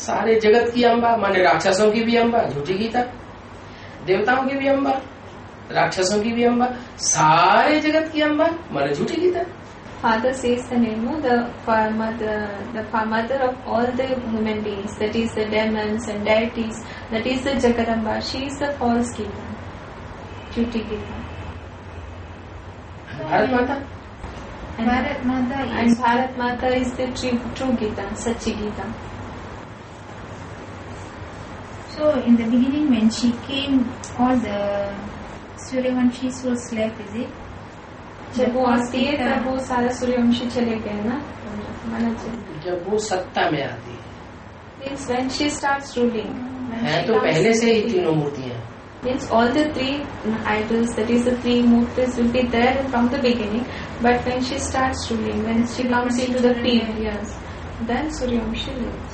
सारे जगत की अम्बा माने राक्षसों की भी अम्बा, झूठी गीता, देवताओं की भी अम्बा, राक्षसों की भी अम्बा, सारे जगत की अम्बा माने झूठी Gita. Father says the name of the mother of all the human beings, that is the demons and deities, that is the Jagadamba. She is the false Gita, Chuti Gita. Bharat Mata? And Bharat Mata is the true Gita, Sachi Gita. So in the beginning when she came, all the Suryavanshis was left, is it? जब वो आती है तब वो सारा सूर्यवंशी चले गए ना, जब वो सत्ता में आती है, means when she starts ruling, है तो पहले से ही तीनों मूर्तियाँ, means all the three idols, that is the three murtis will be there from the beginning, but when she starts ruling, when she comes into the field, yes, then Suryavamshi lives.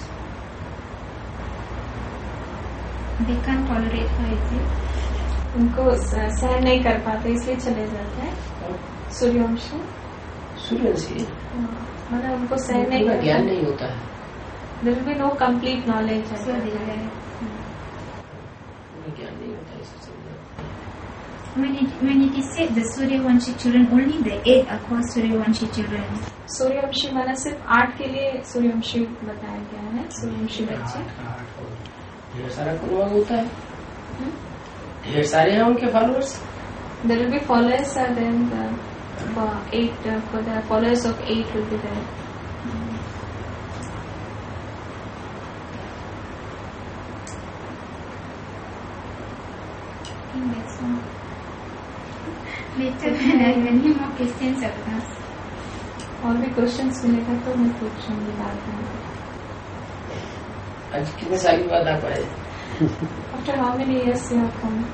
They can't tolerate her, is it? उनको सहन नहीं कर पाते इसलिए चले जाते हैं सूर्यवंशी। सूर्यवंशी मतलब उनको सहन नहीं कर, ज्ञान नहीं होता है, there will be no complete knowledge है, ज्ञान नहीं होता है। When it is said the Suryavanshi children, only the 8 are called Suryavanshi children. Suryavanshi माना सिर्फ 8 के लिए सूर्यवंशी बताया गया है, सूर्यवंशी बच्चे। ढेर सारा कुलवाग होता है, ढेर सारे हैं उनके followers. There will be followers, then for the followers of 8 will be there. That's all. Later when I have any more questions I will ask. और भी क्वेश्चंस मिलेगा तो मैं पूछूंगी बाद में। आज कितने साल के बाद आप आए? After how many years you have come?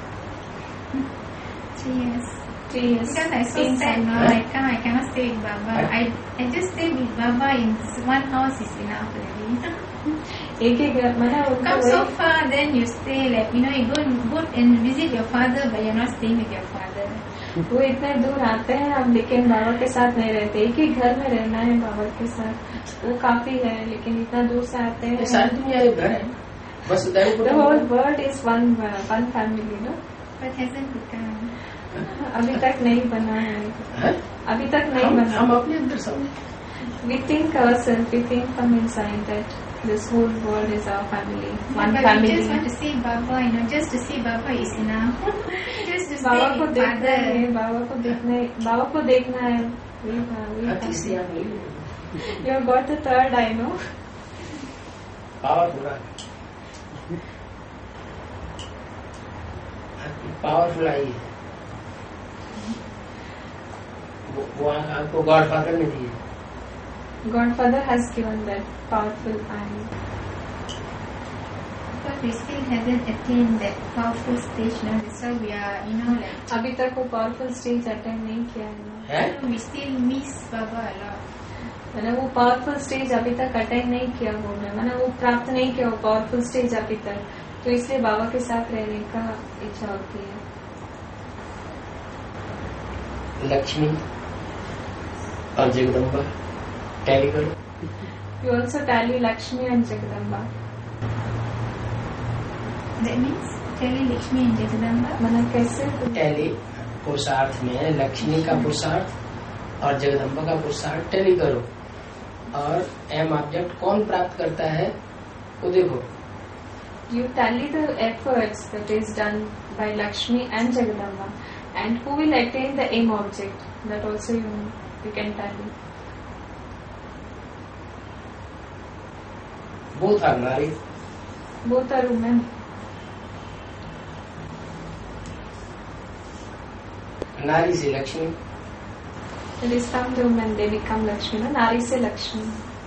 3 years. 3 years. Because I so sad now. I cannot stay with Baba. I just stay with Baba in one house is enough already. एक ही घर मैंने come so far, then you stay like you go and visit your father, but you're not staying with your father. वो इतने दूर आते हैं अब, लेकिन बाबा के साथ नहीं रहते। एक ही घर में रहना है बाबा के साथ, वो काफी है, लेकिन इतना दूर से आते हैं। सारी दुनिया एक घर है, बस the whole world is one family, no? But hasn't become. अभी तक नहीं बना है, अभी तक नहीं बना। हम अपने अंदर समझे। We think ourselves, we think from inside that this whole world is our family, one but family. We just want to see Baba, just to see Baba is enough. Just to see बाबा को Father. देखना है, बाबा को देखना है। You have got the third eye, no? Powerful eye है, वो आपको godfather ने दी है। Godfather has given that powerful eye. But we still hasn't attained that powerful stage now. So we are, like. अभी तक वो powerful stage attain नहीं किया है। We still miss Baba a lot. मैंने वो powerful stage अभी तक attain नहीं किया वो, मैंने वो प्राप्त नहीं किया वो powerful stage अभी तक, तो इसलिए बाबा के साथ रहने का इच्छा होती है। लक्ष्मी और जगदम्बा टैली करो। You also tally Lakshmi and Jagadamba. That means tally Lakshmi and Jagadamba. मतलब कैसे? टैली पुरुषार्थ में है, लक्ष्मी का पुरुषार्थ और जगदम्बा का पुरुषार्थ टैली करो, और एम ऑब्जेक्ट कौन प्राप्त करता है वो देखो। You tally the efforts that is done by Lakshmi and Jagadamba, and who will attain the aim object. That also you can tally. Both are married. Both are women. नारी से Lakshmi. It is from the women they become Lakshmi. नारी से लक्ष्मी।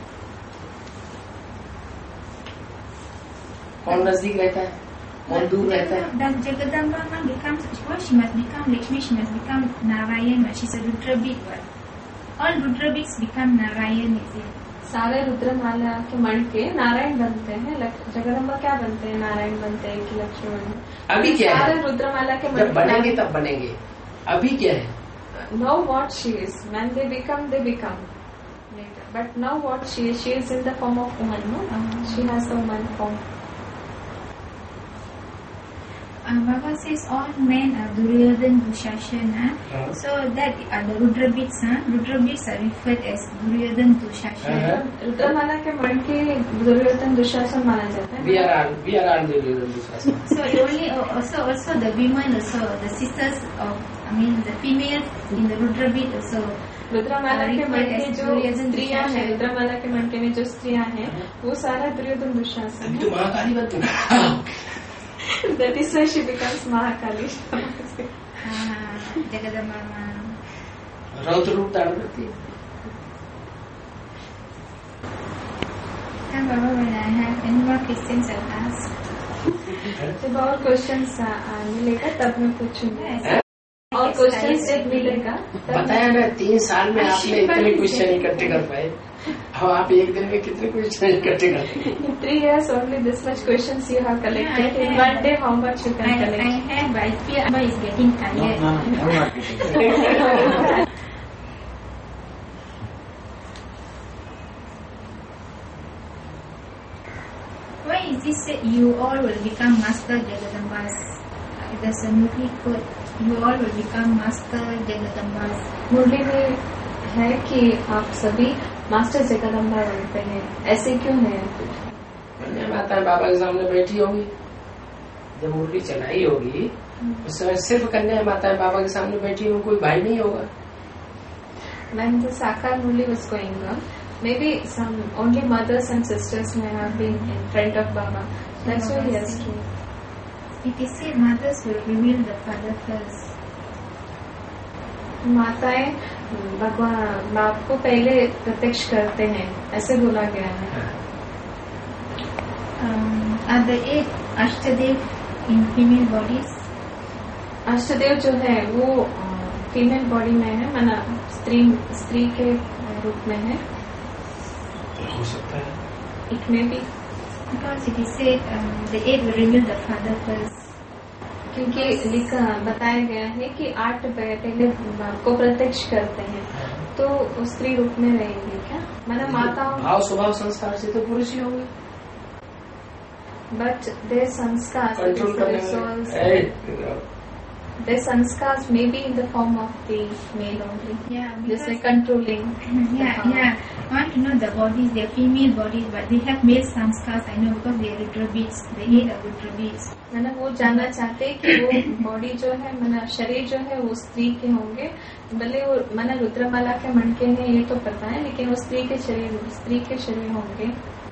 कौन नजदीक रहता है, कौन दूर रहता है? Does Jagadamba becomes, she must become Lakshmi, she must become Narayan, she's a Rudrabit one. All Rudrabits become Narayan, is it? सारे रुद्रमाला के मण के नारायण बनते हैं, जगदम्बा क्या बनते हैं? नारायण बनते हैं कि लक्ष्मी बनते हैं? अभी क्या सारे है? रुद्रमाला के जब बनेंगे तब बनेंगे, अभी क्या है? Know what she is. When they become later. But now what she is in the form of woman, no? She has the woman form. Baba says all men are Duryodhan, Dushasana. So that the Rudrabits, Rudrabits are referred as Duryodhan, Dushasana. रुद्रमाला के मन के दुर्योधन दुशासन माना जाता है. We are all Duryodhan, Dushasana. So only also the women also the sisters of the females in the Rudrabit also. रुद्रमाला के मन के जो स्त्रियां हैं, रुद्रमाला के मन के में जो स्त्रियां हैं, वो सारा दुर्योधन दुशासन तो महाकाली बन That is why she becomes Mahakali. Jagadamba. रौद्र रूप धारण करती है. Baba, when I have any more questions, I'll ask. जब और क्वेश्चंस मिलेगा तब मैं पूछूंगी. और क्वेश्चंस जब मिलेगा बताया ना 3 साल में आपने इतने क्वेश्चन इकट्ठे कर पाए. अब आप एक दिन में कितने क्वेश्चन इकट्ठे करते हैं? In 3 years only this much questions you have collected. In 1 day how much you can collect? I have, but I fear Abba is getting tired. Why is this that you all will become master Jagadambas? There's a Murli quote. You all will become master Jagadambas. मुरली में है कि आप सभी master Jagdamba बनते हैं. ऐसे क्यों है? कन्या माता बाबा के सामने बैठी होगी, जब मुरली चलाई होगी उस समय सिर्फ कन्या माता बाबा के सामने बैठी होगी, कोई भाई नहीं होगा. When the Sakar Murli was going on, maybe some only mothers and sisters may have been in front of Baba. That's why he has to. It is said mothers will reveal the father first. माताएं भगवान बाप को पहले प्रत्यक्ष करते हैं, ऐसे बोला गया है. Are the 8 Ashtadev in female bodies? अष्टदेव जो है वो फीमेल बॉडी में है, माना स्त्री के रूप में है. हो सकता है. It may be. Because it is said the 8 will reveal the father first. क्योंकि लिखा बताया गया है कि 8 पहले बाप को प्रत्यक्ष करते हैं, तो स्त्री रूप में रहेंगे क्या? माना माताओं भाव स्वभाव संस्कार से तो पुरुष ही होंगे. बट देयर संस्कार कंट्रोल करने their sanskars may be in the form of the male only. Yeah, Just like controlling. Yeah. I want to know the bodies, they are female bodies, but they have male sanskars. I know because they are Rudrabits. The 8 are Rudrabits. मैंने वो जानना चाहते हैं कि वो body जो है, मैंने शरीर जो है वो स्त्री के होंगे, भले वो मैंने रुद्रमाला के मणके हैं ये तो पता है, लेकिन वो स्त्री के शरीर होंगे.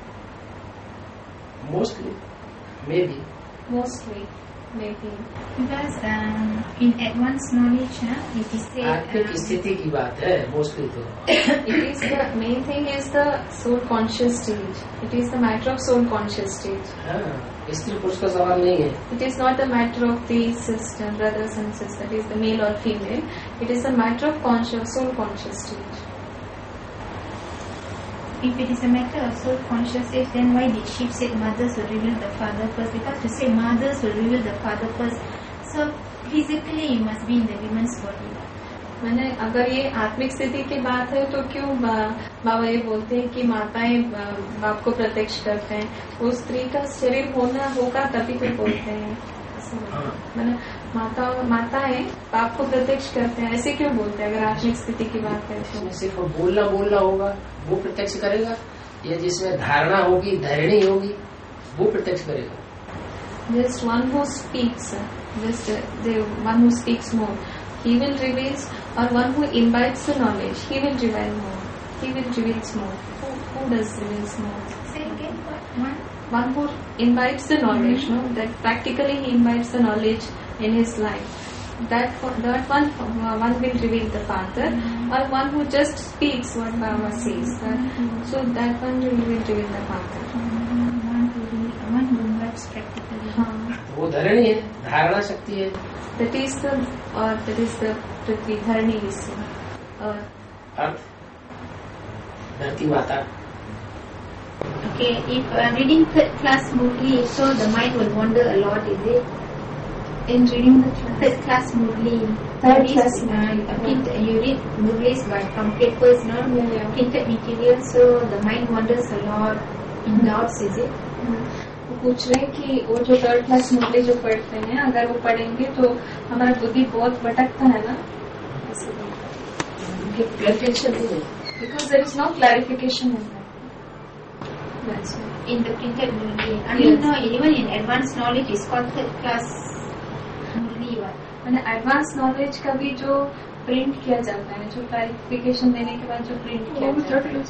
Mostly, maybe. Because in advanced knowledge, it is said. आत्मिक स्थिति की बात है मोस्टली तो. It is the main thing is the soul conscious stage. It is the matter of soul conscious stage. हाँ, स्त्री पुरुष का सवाल नहीं है. It is not a matter of the sister, brothers and sisters. That is the male or female. It is a matter of soul conscious stage. If it is a matter of soul consciousness, then why did she say mothers will reveal the father first? Because to say mothers will reveal the father first, so physically you must be in the woman's body. मैंने अगर ये आत्मिक स्थिति की बात है तो क्यों बाबा ये बोलते हैं कि माताएं बाप को प्रत्यक्ष करते हैं, वो स्त्री का शरीर होगा तभी तो बोलते हैं. मैंने माताएं बाप को प्रत्यक्ष करते हैं, ऐसे क्यों बोलते हैं? अगर आत्मिक स्थिति की बात है तो सिर्फ बोलना होगा वो प्रत्यक्ष करेगा, या जिसमें धारणा होगी धरणी होगी वो प्रत्यक्ष करेगा. Just one who speaks, the one who speaks more, he will reveal, or one who imbibes the knowledge, he will reveal more. He will reveal more. Who does reveals more? Say again, One who imbibes the knowledge, no? That practically he imbibes the knowledge in his life. That one will reveal the Father, or one who just speaks what Baba says. So that one will reveal the Father. One who imbibes practically. वो धरणी है, धारणा शक्ति है. That is the Prithvi, Dharani Visi. अर्थ धरती माता. Okay, if reading third class Murli, so the mind will wander a lot, is it? In reading the class. Third class Murli. Third class. You read Murlis from papers, no? Yeah. Printed material, so the mind wanders a lot in doubts, is it? वो पूछ रहे हैं कि वो जो third class मुरली जो पढ़ते हैं, अगर वो पढ़ेंगे तो हमारा बुद्धि बहुत भटकता है ना, because there is no clarification in that. That's right. In the printed Murli. I Yes. mean, no, even in advanced knowledge, it's called third class Murli. मैंने एडवांस नॉलेज का भी जो प्रिंट किया जाता है, जो क्लैरिफिकेशन देने के बाद जो प्रिंट किया जाता है,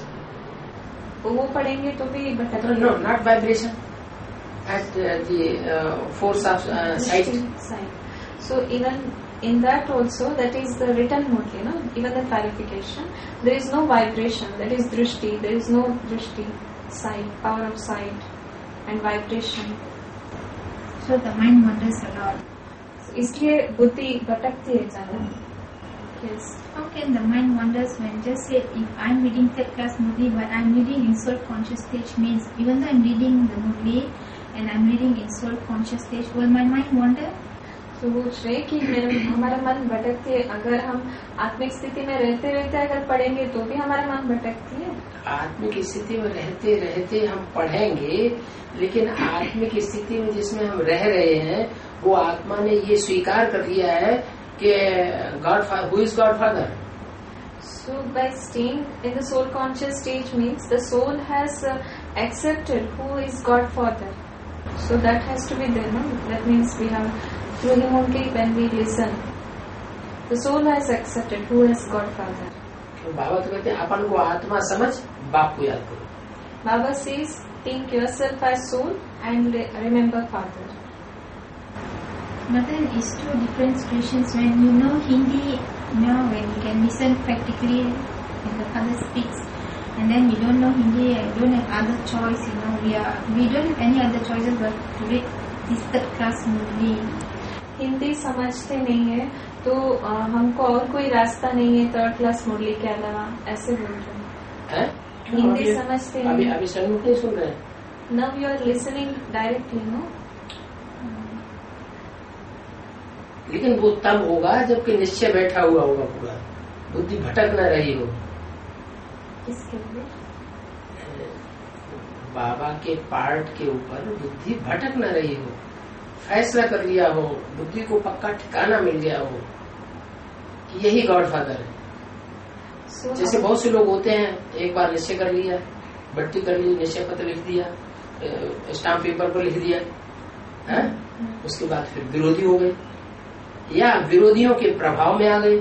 वो पढ़ेंगे तो भी भटक. No, not vibration. At the force of sight. So even in that also, that is the written murli, no? Even the clarification, there is no vibration. That is drishti. There is no drishti, sight, power of sight, and vibration. So the mind wanders a lot. So, इसलिए बुद्धि भटकती है ज़्यादा. Yes. How can the mind wanders when just say if I'm reading third class Murli but I'm reading in soul conscious stage, means even though I'm reading the Murli and I'm reading in soul conscious stage, will my mind wander? तो पूछ रहे कि हमारा मन भटकती है. अगर हम आत्मिक स्थिति में रहते रहते अगर पढ़ेंगे तो भी हमारा मन भटकती है. आत्मिक स्थिति में रहते रहते हम पढ़ेंगे, लेकिन आत्मिक स्थिति में जिसमें हम रह रहे हैं वो आत्मा ने ये स्वीकार कर लिया है कि God Father, who is God Father. So by staying in the soul conscious stage means the soul has accepted who is God Father. So that has to be there, no? That means we have through him only when we listen. The soul has accepted who is God Father. Baba तो कहते हैं अपन को आत्मा समझ, बाप को याद करो. Baba says, think yourself as soul and remember Father. But then it's two different situations. When you know Hindi, when you can listen practically when the father speaks, and then we don't know Hindi, I don't have other choice, we don't have any other choices but to read this third class Murli. Hindi समझते नहीं है तो हमको और कोई रास्ता नहीं है थर्ड क्लास मुरली के अलावा, ऐसे बोल रहे हैं. हिंदी समझते अभी अभी सन्मुख नहीं सुन रहे हैं. Now you are listening directly, no? लेकिन वो तब होगा जबकि निश्चय बैठा हुआ होगा, पूरा बुद्धि भटक न रही हो. किसके लिए? बाबा के पार्ट के ऊपर बुद्धि भटक न रही हो, फैसला कर लिया हो, बुद्धि को पक्का ठिकाना मिल गया हो कि यही गॉड फादर है. जैसे बहुत से लोग होते हैं, एक बार निश्चय कर लिया, बट्टी कर ली, निश्चय पत्र लिख दिया, स्टाम्प पेपर पर लिख दिया, है? उसके बाद फिर विरोधी हो गए या विरोधियों के प्रभाव में आ गए,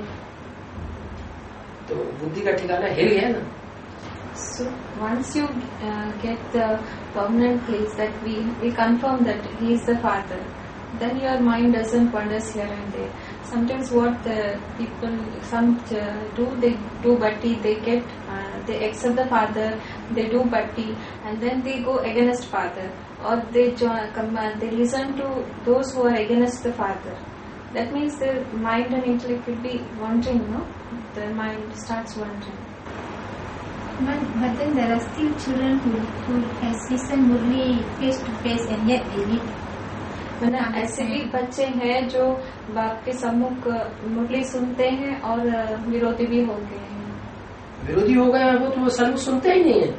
तो बुद्धि का ठिकाना हिल गया ना. So once you get the permanent place that we confirm that he is the father, then your mind doesn't wander here and there. Sometimes what the people they do bhakti, they accept the father, they do bhakti, and then they go against father, or they listen to those who are against the father. That means their mind and intellect will be wandering, no? Their mind starts wandering. But then there are still children who has listened Murli face to face and yet they live. मतलब ऐसे भी बच्चे हैं जो बाप के सम्मुख मुरली सुनते हैं और विरोधी भी हो गए हैं. विरोधी हो गए वो तो सम्मुख सुनते ही नहीं है.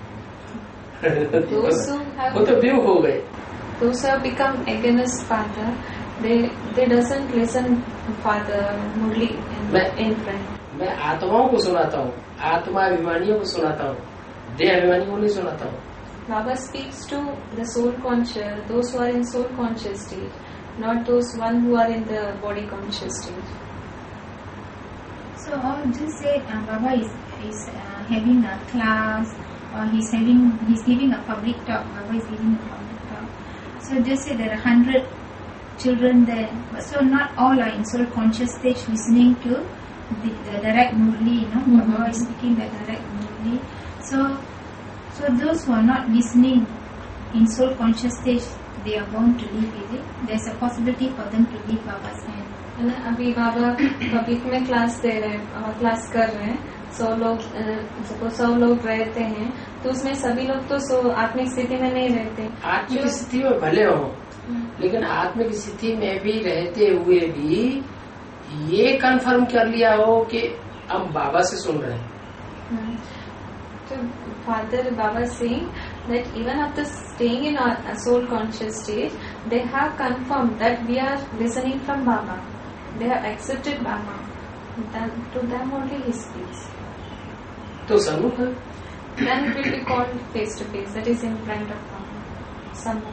वो तो विरोध हो गए. Those who have become against father, they doesn't listen father Murli in front. मैं आत्माओं को सुनाता हूँ, आत्माभिमानियों को सुनाता हूँ, देह अभिमानियों को नहीं सुनाता हूँ. Baba speaks to the soul conscious, those who are in soul conscious state, not those one who are in the body conscious state. So, or just say Baba is having a class, or he's giving a public talk. Baba is giving a public talk. So, just say there are 100 children there, so not all are in soul conscious stage listening to the direct Murli. Baba is speaking the direct Murli. So those who are not listening in soul conscious stage, they are bound to leave, is it? There's a possibility for them to leave Baba's hand. अभी बाबा public में class दे रहे हैं, class कर रहे हैं, 100 लोग रहते हैं, तो उसमें सभी लोग तो आत्मिक स्थिति में नहीं रहते. आत्मिक स्थिति में भले हो, लेकिन आत्मिक स्थिति में भी रहते हुए भी ये कंफर्म कर लिया हो कि हम बाबा से सुन रहे हैं. So Father Baba is saying that even after staying in a soul conscious state, they have confirmed that we are listening from Baba. They have accepted Baba. To them only he speaks. तो सन्मुख है. Then it will be called face to face. That is in front of Baba. Sammukh.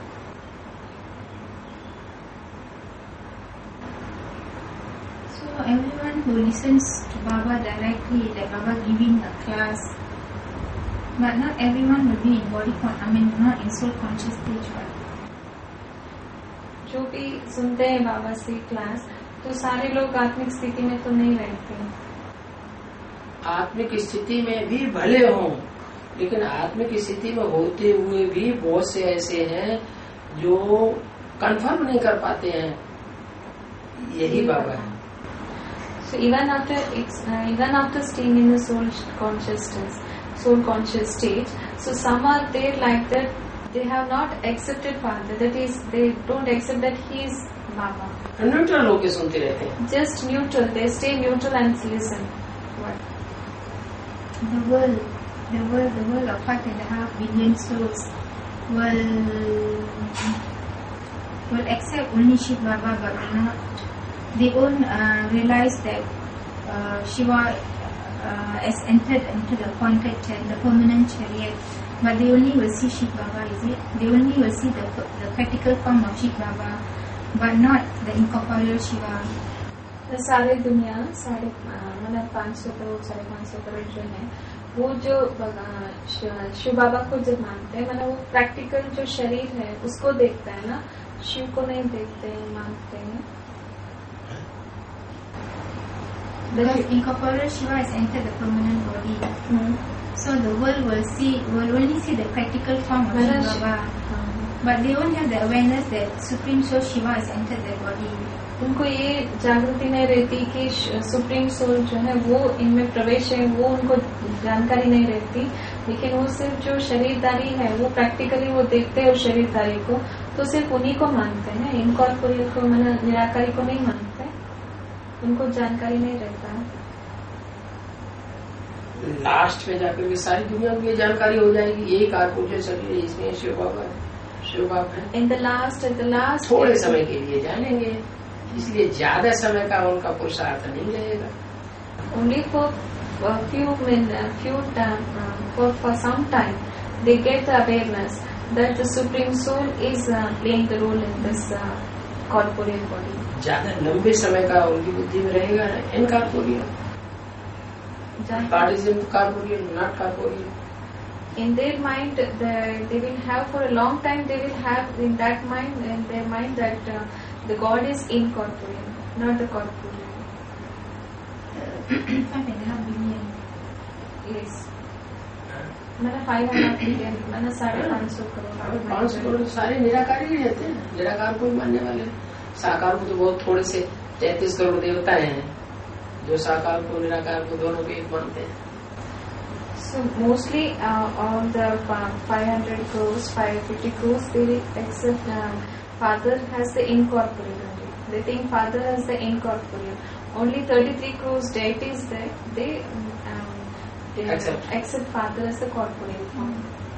So everyone who listens to Baba directly, like Baba giving a class, but not everyone will be in not in soul conscious stage. जो भी सुनते हैं बाबा से class, तो सारे लोग आत्मिक स्थिति में तो नहीं रहते. आत्मिक स्थिति में भी भले हों, लेकिन आत्मिक स्थिति में होते हुए भी बहुत से ऐसे हैं जो कंफर्म नहीं कर पाते हैं. यही बाबा है. So even after staying in the soul conscious state, so some are there like that. They have not accepted Father. That is, they don't accept that he is Baba. Neutral होके सुनते रहते हैं. Just neutral. They stay neutral and listen. What? The world of 5.5 billion souls will accept only Shiv Baba, but will not. They won't realize that Shiva has entered into the appointed chariot, the permanent chariot. But they only will see Shiv Baba, is it? They only will see the practical form of Shiv Baba, but not the incorporeal Shiva. तो सारे दुनिया मतलब 500 करोड़ 550 करोड़ जो है, वो जो शिव बाबा को जब मानते हैं, मतलब वो प्रैक्टिकल जो शरीर है उसको देखता है ना, शिव को नहीं देखते हैं, मानते हैं. Because incorporeal Shiva has entered the permanent body. So the world will only see the practical form of Shiva Baba. But they won't have the awareness that Supreme Soul Shiva has entered their body. उनको ये जागृति नहीं रहती कि supreme soul जो है वो इनमें प्रवेश है, वो उनको जानकारी नहीं रहती. लेकिन वो सिर्फ जो शरीरदारी है वो प्रैक्टिकली वो देखते हैं, उस शरीरदारी को तो सिर्फ उन्हीं को मानते हैं, इनकॉर्पोरियल को निराकारी को नहीं मानते. उनको जानकारी नहीं रहता. लास्ट में जाकर के सारी दुनिया को ये जानकारी हो जाएगी, यही कार्पोरेट शरीर है, इसमें शिव बाबा है. इन द लास्ट थोड़े समय के लिए जानेंगे, इसलिए ज्यादा समय का उनका पुरुषार्थ नहीं रहेगा. Only for for some time they get the awareness that the Supreme Soul is playing the role in this corporeal body. ज्यादा लंबे समय का उनकी बुद्धि में रहेगा incorporeal. What is incorporeal, not corporeal? In their mind, they will have for a long time. They will have in their mind that the God is incorporeal, not the corporeal. 5.5 billion. Yes. मैंने 5.5 billion, मैंने 550 करोड़. 500 करोड़ सारे निराकारी ही रहते हैं. निराकार को मानने वाले, साकार को तो बहुत थोड़े से 33 करोड़ देवता हैं जो साकार को निराकार को दोनों को एक मानते हैं. So mostly all the 500 crores, 550 crores, they accept Father has the incorporeal only. They think Father has the incorporeal. Only 33 crores deities there, they accept Father as the corporeal form.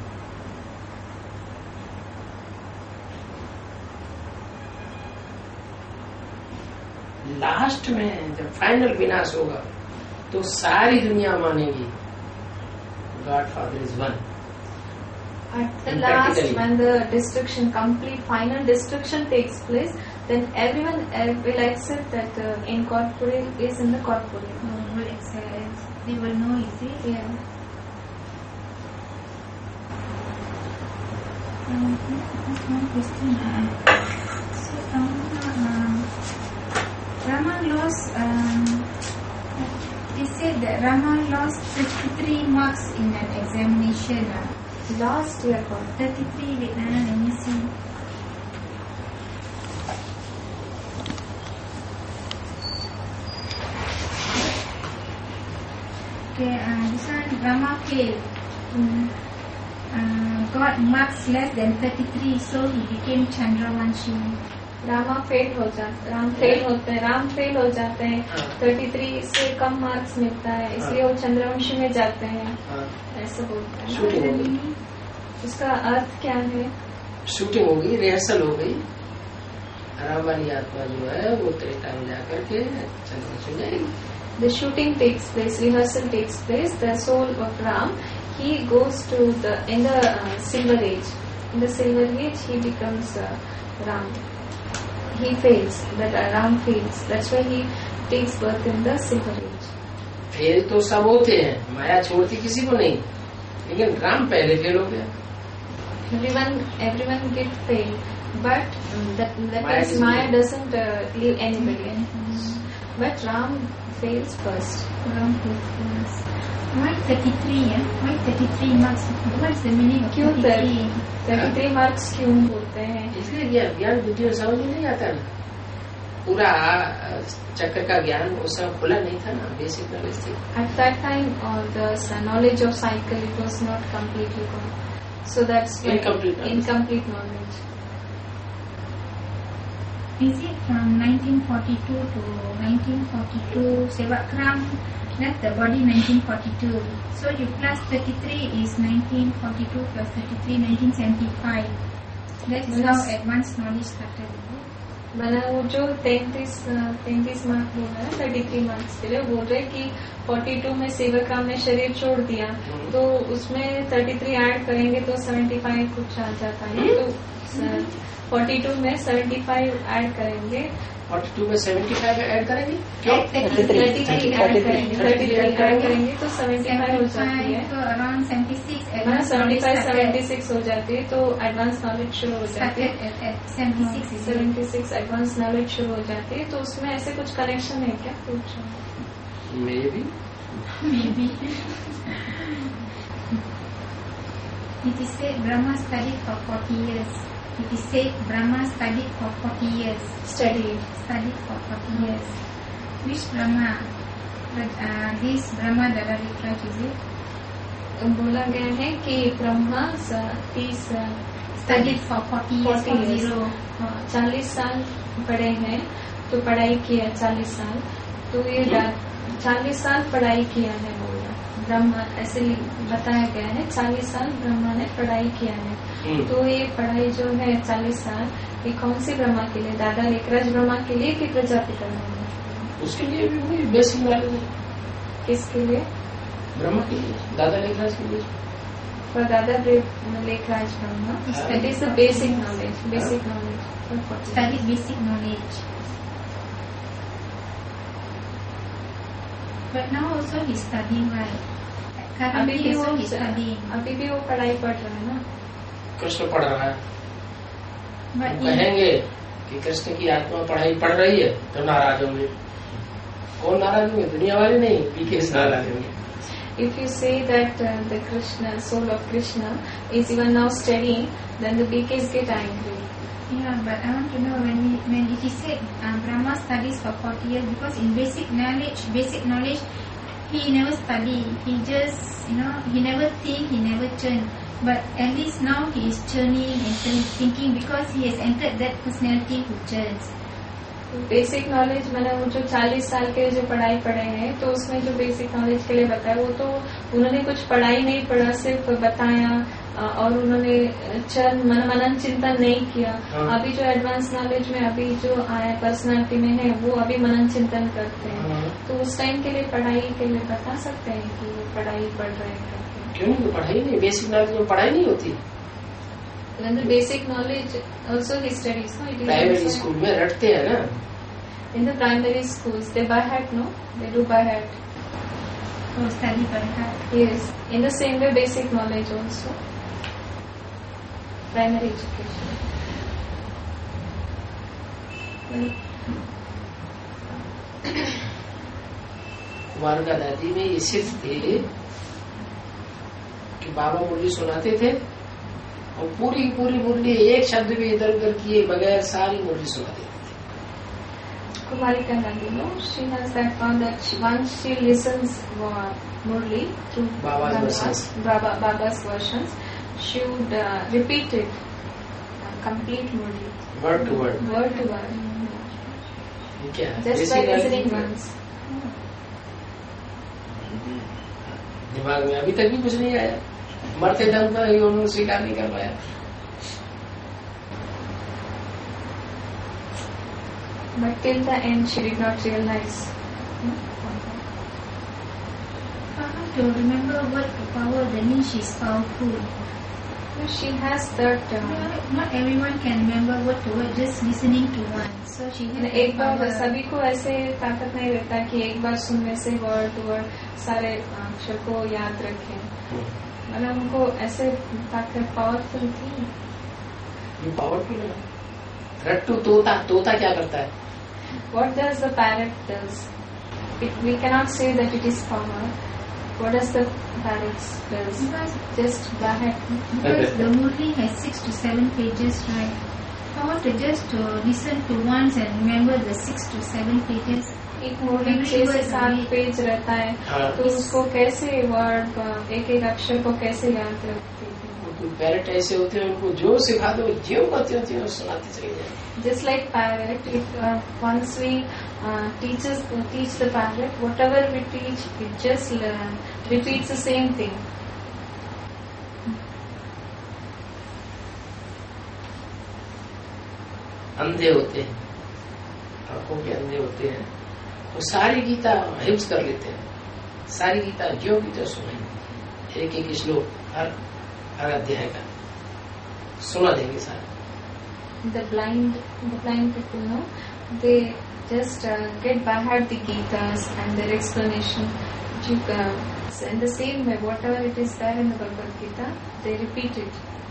Last में जब final विनाश होगा तो सारी दुनिया मानेगी God Father is one. At the last, when the destruction, complete final destruction takes place, then everyone will accept that incorporeal is in the corporeal. Will accept. They will know, you see. Yeah. One question. Rama lost. They said that Rama lost 53 marks in an examination. Last year, 33. Wait, let me see. Okay, this one Rama failed. got marks less than 33, so he became Chandravanshi. Ram fail हो जाते हैं 33 से कम marks मिलता है, इसलिए वो चंद्रवंशी में जाते हैं, ऐसा बोलते हैं। शूटिंग होगी, उसका अर्थ क्या है? शूटिंग होगी, रिहर्सल हो गई, राम वाली आत्मा जो है वो त्रेता में जाकर के चंद्रवंशी में जाएगी। The shooting takes place, rehearsal takes place. The soul of Ram, he goes to in the silver age. In the silver age, he becomes Ram. He fails. That Ram fails. That's why he takes birth in the silver age. Fail तो सब होते हैं, माया छोड़ती किसी को नहीं, लेकिन राम पहले फेल हो गया। Everyone get fail, but that means Maya doesn't leave anybody. But Ram fails first. Ram fails. Why 33? Why 33 marks? What is the meaning of 33? 33 marks क्यों बोलते हैं? इसलिए ये ज्ञान बुद्धि और समझ में नहीं आता ना, पूरा चक्र का ज्ञान वो सब खुला नहीं था ना, बेसिक नॉलेज थी। At that time, the knowledge of cycle, it was not completely gone. So that's incomplete knowledge. Is it from 1942 to 1942? Sevakram left the body 1942. So you plus 33 is 1942 plus 33, 1975. That is how advanced knowledge started. मैंने वो जो 33 mark बोल रहा है 33 marks के लिए बोल रहे कि 42 में सेवकराम ने शरीर छोड़ दिया, तो उसमें 33 ऐड करेंगे तो 75 कुछ आ जाता है। तो 42 में 75 ऐड करेंगे, 42 में 75 ऐड करेंगे, क्यों 33 ऐड करेंगे तो 75 हो जाती है, तो अराउंड 76 हो जाती है, तो एडवांस नॉलेज शुरू हो जाती है। 76 एडवांस नॉलेज शुरू हो जाती है, तो उसमें ऐसे कुछ कनेक्शन है क्या? कुछ may be It is said Brahma studied for 40 years. It is said Brahma studied for 40 years. Studied for 40 years. Which Brahma? This Brahma Dadavikraj is it? बोला गया है कि ब्रह्मा 30 studied for 40 years. 40 साल पढ़े हैं, तो पढ़ाई किया 40 साल, तो ये 40 साल पढ़ाई किया है बोला ब्रह्मा, ऐसे बताया गया है 40 साल ब्रह्मा ने पढ़ाई किया है। तो ये पढ़ाई जो है 40 साल, ये कौन से ब्रह्मा के लिए? दादा लेखराज ब्रह्मा के लिए कि प्रजापिता ब्रह्मा? उसके लिए भी बेसिक नॉलेज है। किसके लिए? ब्रह्मा के लिए, दादा लेखराज के लिए। For दादा Lekhraj Brahma, that is the basic knowledge. Study basic knowledge. But now also he studying, right? अभी भी वो पढ़ाई पढ़ रहा है ना, कृष्ण पढ़ रहा है। कहेंगे कि कृष्ण की आत्मा पढ़ाई पढ़ रही है तो नाराज होंगे। कौन नाराज होंगे? दुनिया वाले नहीं, पीके नाराज होंगे। If you say that the Krishna, soul of Krishna, is even now studying, then the BKs get angry. Yeah, but I want to know when it is said Brahma studies for 40 years, because in basic knowledge, he never study. He just, he never think, he never churn. But at least now he is churning and thinking, because he has entered that personality who churns. Basic knowledge मैंने वो जो 40 साल के जो पढ़ाई पढ़े हैं, तो उसमें जो बेसिक नॉलेज के लिए बताया, वो तो उन्होंने कुछ पढ़ाई नहीं पढ़ा, सिर्फ बताया, और उन्होंने मनन चिंतन नहीं किया। अभी जो एडवांस नॉलेज में अभी जो आया पर्सनालिटी में है, वो अभी मनन चिंतन करते हैं। तो उस टाइम के लिए पढ़ाई के लिए बता सकते हैं कि वो पढ़ाई पढ़ रहे हैं। क्यों नहीं? पढ़ाई नहीं, बेसिक नॉलेज में पढ़ाई नहीं होती। बेसिक नॉलेज ऑल्सो ही स्टडीज, प्राइमरी स्कूल में रटते हैं ना। In the primary schools, they by heart, no? They do by heart. Oh, study by heart. Yes. In the same way, basic knowledge also. Primary education. कुमारका दादी में ये सिद्ध थे कि बाबा मुरली सुनाते थे, और पूरी मुरली एक शब्द भी इधर उधर किए बगैर सारी मुरली सुना देते थे। Kumarika Nandi, no? She has that found that once she listens Murli through Baba's versions, should repeat it, complete Murli. Word to word. Word to word. ये क्या है? Just by listening once. दिमाग में अभी तक भी कुछ नहीं आया, मरते दम पर ही उन्होंने स्वीकार नहीं कर पाया. But till the end, she did not realize. How to remember what power, that means she is powerful. She has that. Not everyone can remember what to word just listening to one. So she has एक बार सभी को ऐसे ताकत नहीं रहता कि एक बार सुनने से वर्ड टू वर्ड सारे अक्षर को याद रखें. मतलब उनको ऐसे ताकत पावरफुल थी. ये पावरफुल है. रट्टू तोता, तोता क्या करता है? What does the parrot does? We cannot say that it is power. What does the parrot does? Just parrot. Because the Murli has 6 to 7 pages, right? How to just listen to once and remember the 6 to 7 pages? एक मुरली 6 से 7 page रहता है, तो उसको कैसे word एक एक अक्षर को कैसे याद रखते हैं? पैरेट ऐसे होते हैं, उनको जो सिखा दो ज्यों करते होते हैं सुनाते चले जाए. Just like parrot, if once we teach the parrot, whatever we teach, it just repeats the same thing. अंधे होते हैं, आंखों के अंधे होते हैं, वो सारी गीता हिफ्ज कर लेते हैं, सारी गीता ज्यों की त्यों सुनेंगे, एक एक श्लोक हर अध्याय का सुना देंगे सारा. The blind people know, they just get by heart the Gitas and their explanation. In the same way, whatever it is there in the Bhagavad Gita, they repeat it.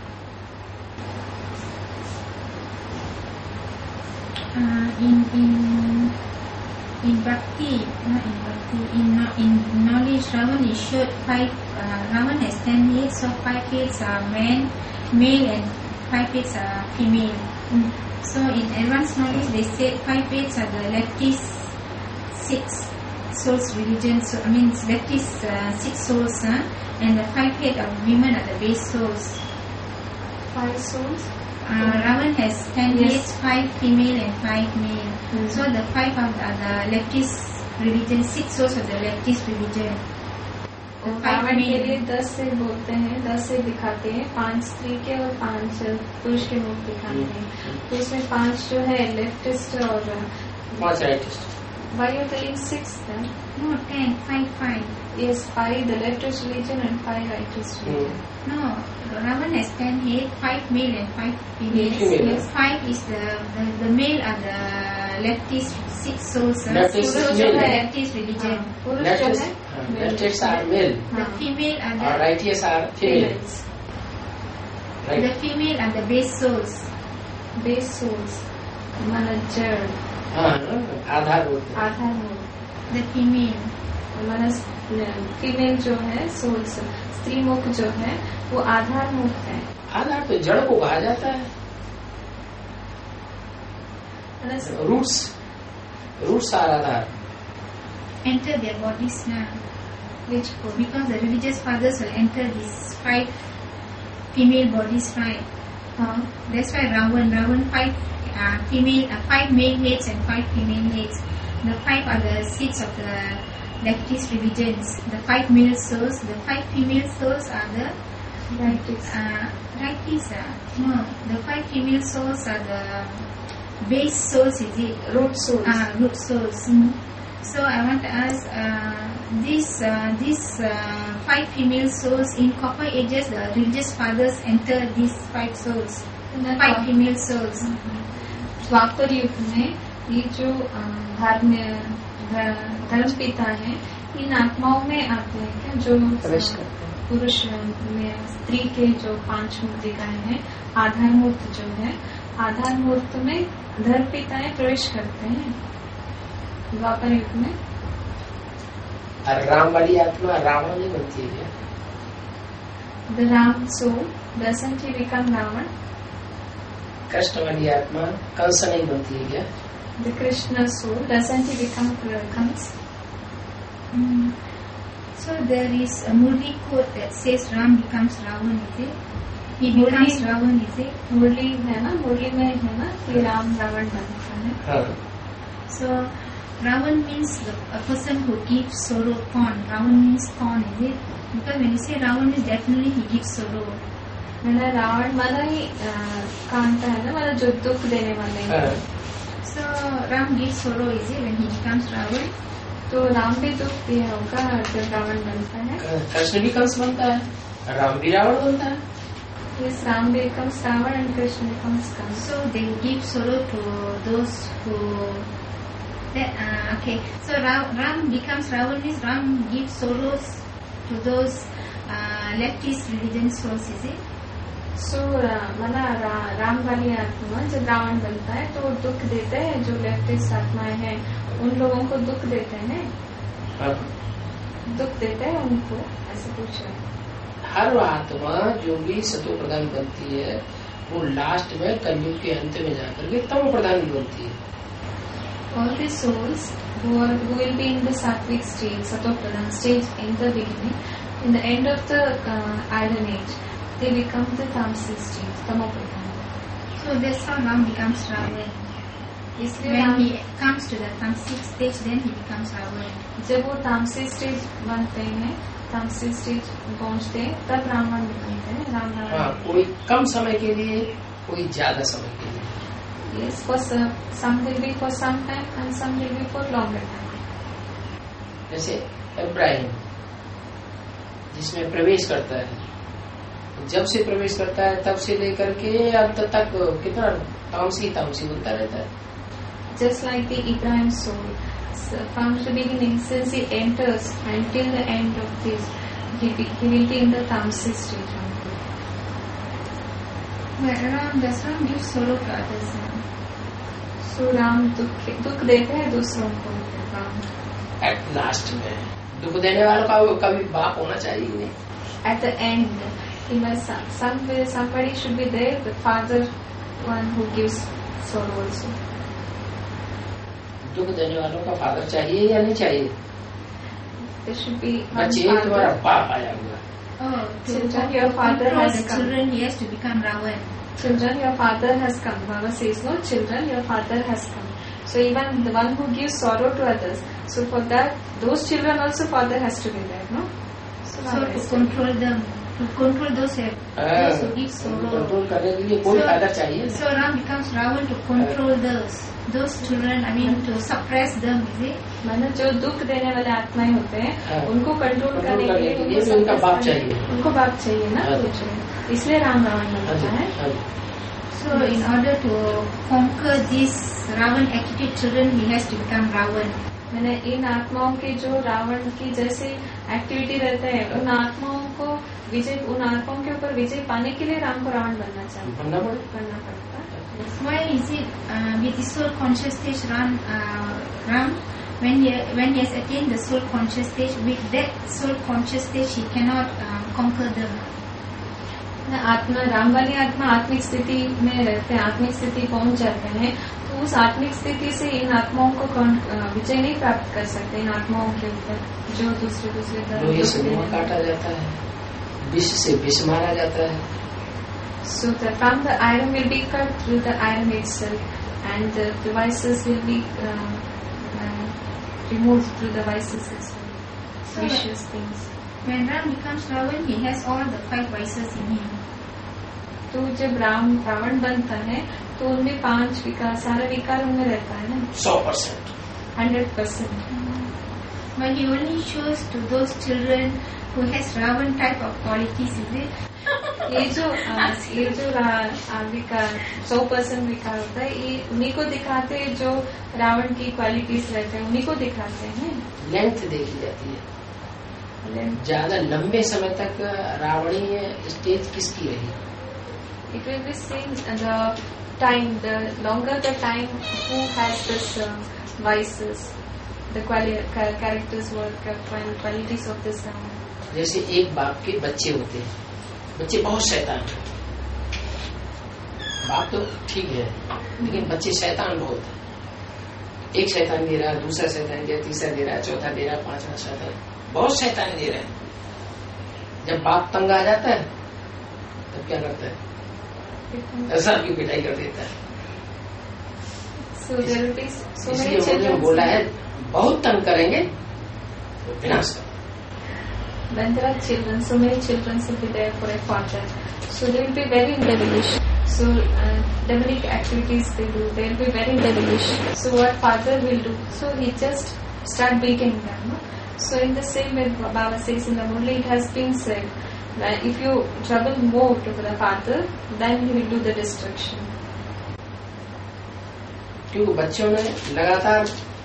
In bhakti, in knowledge, Ravan is showed 5. Ravan has 10 heads, so 5 heads are male, and 5 heads are female. So in advanced knowledge, they said 5 heads are the leftist 6 souls religion. So leftist 6 souls, and the 5 heads of women are the base souls. 5 souls. Ravan has 10 heads, 5 female and 5 male. So the 5 are the leftist religion, 6 souls of the leftist religion. Ravan के लिए 10 से बोलते हैं, 10 से दिखाते हैं, 5 स्त्री के और 5 पुरुष के मुख दिखाते हैं. तो इसमें 5 जो है लेफ्टिस्ट और 5 rightist. Why you telling 6 then? No, 10, 5. Yes, 5 the leftist religion and 5 rightist religion. No, Ravan has 10 head, 5 male and 5 females. Yes, 5 is the male are the leftist 6 souls. Leftist religion. Leftists are male. The female are the rightists are females. Right. The female are the base souls. Base souls. Manager. आधारभूत. The female. Female जो है souls, स्त्री मुख जो है वो आधार मुख है. आधार तो जड़ को कहा जाता है. Roots are aadhar. Enter their bodies now. Which because the religious fathers will enter these 5 female bodies, right? That's why Ravan 5 5 male heads and 5 female heads. The 5 are the seats of the leftist religions. The 5 male souls, the 5 female souls are the rightists. No, the 5 female souls are the base souls. Is it root souls? Root souls. So I want to ask, these 5 female souls in copper ages, the religious fathers enter these 5 souls, 5 female souls. Dwapar Yuga में ये जो धर्म पिता है इन आत्माओं में आते हैं क्या, जो पुरुष में स्त्री के जो 5 मूर्त दिखाए हैं, आधार मूर्त जो है, आधार मूर्त में धर्म पिताएं प्रवेश करते हैं द्वापर युग में. राम वाली आत्मा रावण नहीं बनती है क्या? The Ram soul doesn't he become Ravan? Krishna वाली आत्मा कंस नहीं बनती है क्या? The Krishna soul doesn't he become Kans? So there is a Murli quote that says Ram becomes Ravan, is it? he becomes Ravan, is it? मुरली है ना, मुरली में है ना कि राम रावण बनता है. हाँ. So Ravan means a person who gives sorrow. Thorn. Ravan means thorn, is it? Because when you say Ravan means definitely he gives sorrow. मैंने रावण माना ही कांटा है ना, माना जो दुख देने वाले हैं. हाँ. So Ram gives sorrow, is it, when he becomes Ravan? तो राम भी दुख दिया होगा जब रावण बनता है. कृष्ण भी कंस बनता है, राम भी रावण बनता है. Yes, Ram becomes Ravan and Krishna becomes Kans. So they give sorrow to those who. Okay. So Ram becomes Ravan means Ram gives sorrows to those leftist religion souls, is it? So माना राम वाली आत्मा जब रावण बनता है तो दुख देते हैं जो लेफ्टिस्ट आत्माएं हैं, उन लोगों को दुख देते हैं. हाँ. दुख देते हैं उनको, ऐसे पूछ रहे हैं. हर आत्मा जो भी सतो प्रधान बनती है वो लास्ट में कलयुग के अंत में जाकर के तमो प्रधान बनती है. All the souls who will be in the sattvic stage, sato pradhan stage in the beginning, in the end of the iron age, they become the tamasic stage, tamo pradhan. So that's how Ram becomes Ravan. When he comes to the tamasic stage, then he becomes Ravan. जब वो तामसिक stage बनते हैं, तामसिक stage पहुंचते हैं, तब रावण बनते हैं. राम रावण. हाँ, कोई कम समय के लिए, कोई ज्यादा समय के लिए. Yes, for some will be for some time and some will be for longer time. जैसे इब्राहिम जिसमें प्रवेश करता है, जब से प्रवेश करता है तब से लेकर के अंत तक कितना तामसी बनता रहता है. Just like the Ibrahim soul, so from the beginning, since he enters until the end of this, he will be in the tamasic stage. But does Ram give sorrow to others? So Ram दुख देते हैं दूसरों को. At last में दुख देने वालों का कभी बाप होना चाहिए नहीं. At the end, he must somebody should be there, the father, one who gives sorrow also. दुख देने वालों का फादर चाहिए या नहीं चाहिए? बच्चे तुम्हारा बाप आया हुआ. Children, your father has come. Children, he has to become Ravan. Children, your father has come. Baba says, no, children, your father has come. So even the one who gives sorrow to others, so for that, those children also father has to be there, no? So to control them, to control those who give sorrow. Control करने के लिए कोई father चाहिए. So Ram becomes Ravan to control those children, I mean to suppress them, is it? माना जो दुख देने वाले आत्माएं होते हैं, उनको कंट्रोल करने के लिए उनका बाप चाहिए. उनको बाप चाहिए ना, इसलिए राम रावण बनता है. So in order to conquer this Ravan attitude children, he has to become Ravan. मैंने इन आत्माओं के जो रावण की जैसे एक्टिविटी रहते हैं, उन आत्माओं को उन आत्माओं के ऊपर विजय पाने के लिए राम को रावण बनना चाहिए, बनना पड़ता है. Why is it with the soul conscious stage Ram when he has attained the soul conscious stage, with that soul conscious stage he cannot conquer them? आत्मा राम वाली आत्मा आत्मिक स्थिति में रहते हैं, आत्मिक स्थिति पहुंच जाते हैं, तो उस आत्मिक स्थिति से इन आत्माओं को विजय नहीं प्राप्त कर सकते. इन आत्माओं के ऊपर जो दूसरे लोहे से लोहा काटा जाता है, विष से विष मारा जाता है. So from the iron will be cut through the iron itself, and the vices will be removed through the vices itself. Vicious things. When Ram becomes Ravan, he has all the 5 vices in him. तो जब रावण बनता है तो उनमें 5 विकार, सारा विकार उनमें रहता है ना. 100%. 100%. But he only shows to those children who has Ravan type of qualities, is it? ये जो विकार 100% विकार होता है, ये उन्हीं को दिखाते हैं जो रावण की क्वालिटीज रहते हैं, उन्हीं को दिखाते हैं. लेंथ देखी जाती है, ज्यादा लंबे समय तक रावणीय स्टेज किसकी रही. It will be seen the time, the longer the time, who has this vices, the characters work, qualities of this Ravan. जैसे एक बाप के बच्चे होते हैं, बच्चे बहुत शैतान है. बाप तो ठीक है, लेकिन बच्चे शैतान बहुत है. एक शैतान दे रहा है, दूसरा शैतान दे रहा है, तीसरा दे रहा है, चौथा दे रहा है, 5वां शैतान, बहुत शैतान दे रहे हैं. जब बाप तंग आ जाता है तब क्या करता है? सबकी पिटाई कर देता है। इसलिए उन्होंने बोला है बहुत तंग करेंगे तो विनाश करेंगे। When there are children, so many children will be there for a father. So they will be very devilish. So demonic activities they do, they will be very devilish. So what father will do? So he just start beating them. No? So in the same way Baba says in the Murli, it has been said that if you trouble more to the father, then he will do the destruction. क्योंकि बच्चों ने लगातार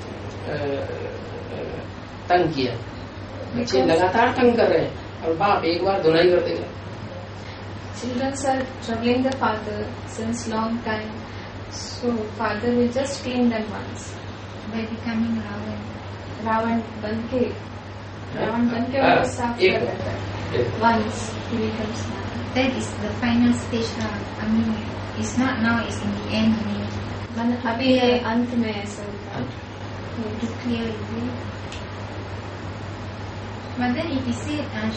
तंग किया, बच्चे लगातार तंग कर रहे हैं और बाप एक बार धुनाई कर देगा। Children are troubling the father since long time, so father will just clean them once by becoming Ravan. Ravan बन के उनको साफ कर देता है। Once he becomes Ravan. That is the final stage. I mean, it's not now; it's in the end. अभी है अंत में ऐसा to clear it. But then if we say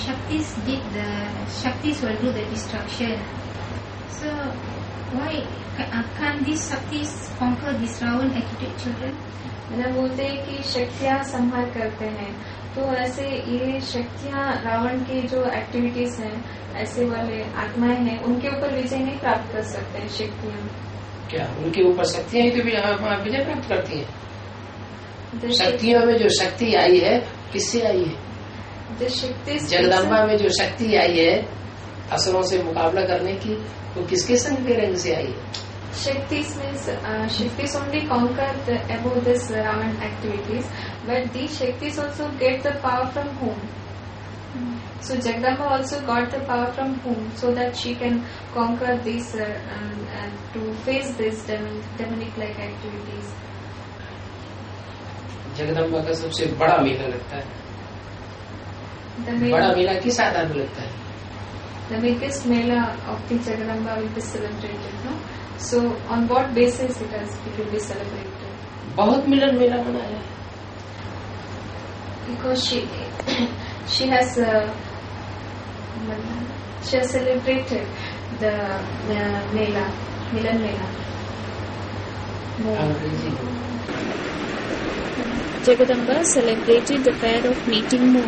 Shaktis will do the destruction. So why can't these Shaktis conquer these Ravan attitude children? मतलब बोलते हैं कि शक्तियाँ संहार करते हैं, तो ऐसे ये शक्तियाँ रावण की जो एक्टिविटीज हैं, ऐसे वाले आत्माएं हैं, उनके ऊपर विजय नहीं प्राप्त कर सकते हैं शक्तियाँ। क्या उनके ऊपर शक्तियाँ ही तो विजय प्राप्त करती हैं? शक्तियों में जो शक्ति आई है किससे आई है? जगदम्बा में जो शक्ति आई है असुरों से मुकाबला करने की, वो किसके संग के रंग से आई है? Shaktis only conquered above this Ravan activities, but these Shaktis also get the power from whom? So Jagdamba also got the power from whom, so that she can conquer these to face these demonic like activities. Jagdamba का सबसे बड़ा मेला लगता है। बड़ा मेला किस आधार पर लगता है? The biggest Mela of the Jagadamba will be celebrated, no? So on what basis it will be celebrated? बहुत मिलन मेला मनाया है। Because she has celebrated the Mela, Milan Mela. Jagadamba celebrated the fair of meeting more.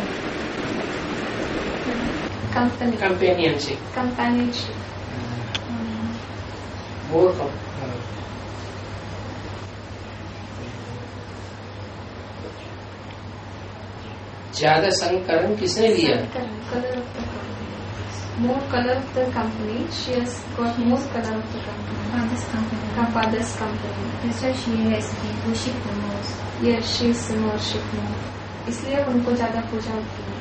Companionship. More ज्यादा संकरण किसने लिया? More color of the company. She has got more color of the company. Father's company. That's why she has been worshipped the most. Yes, she is worshipped more. इसलिए उनको ज्यादा पूजा होती है।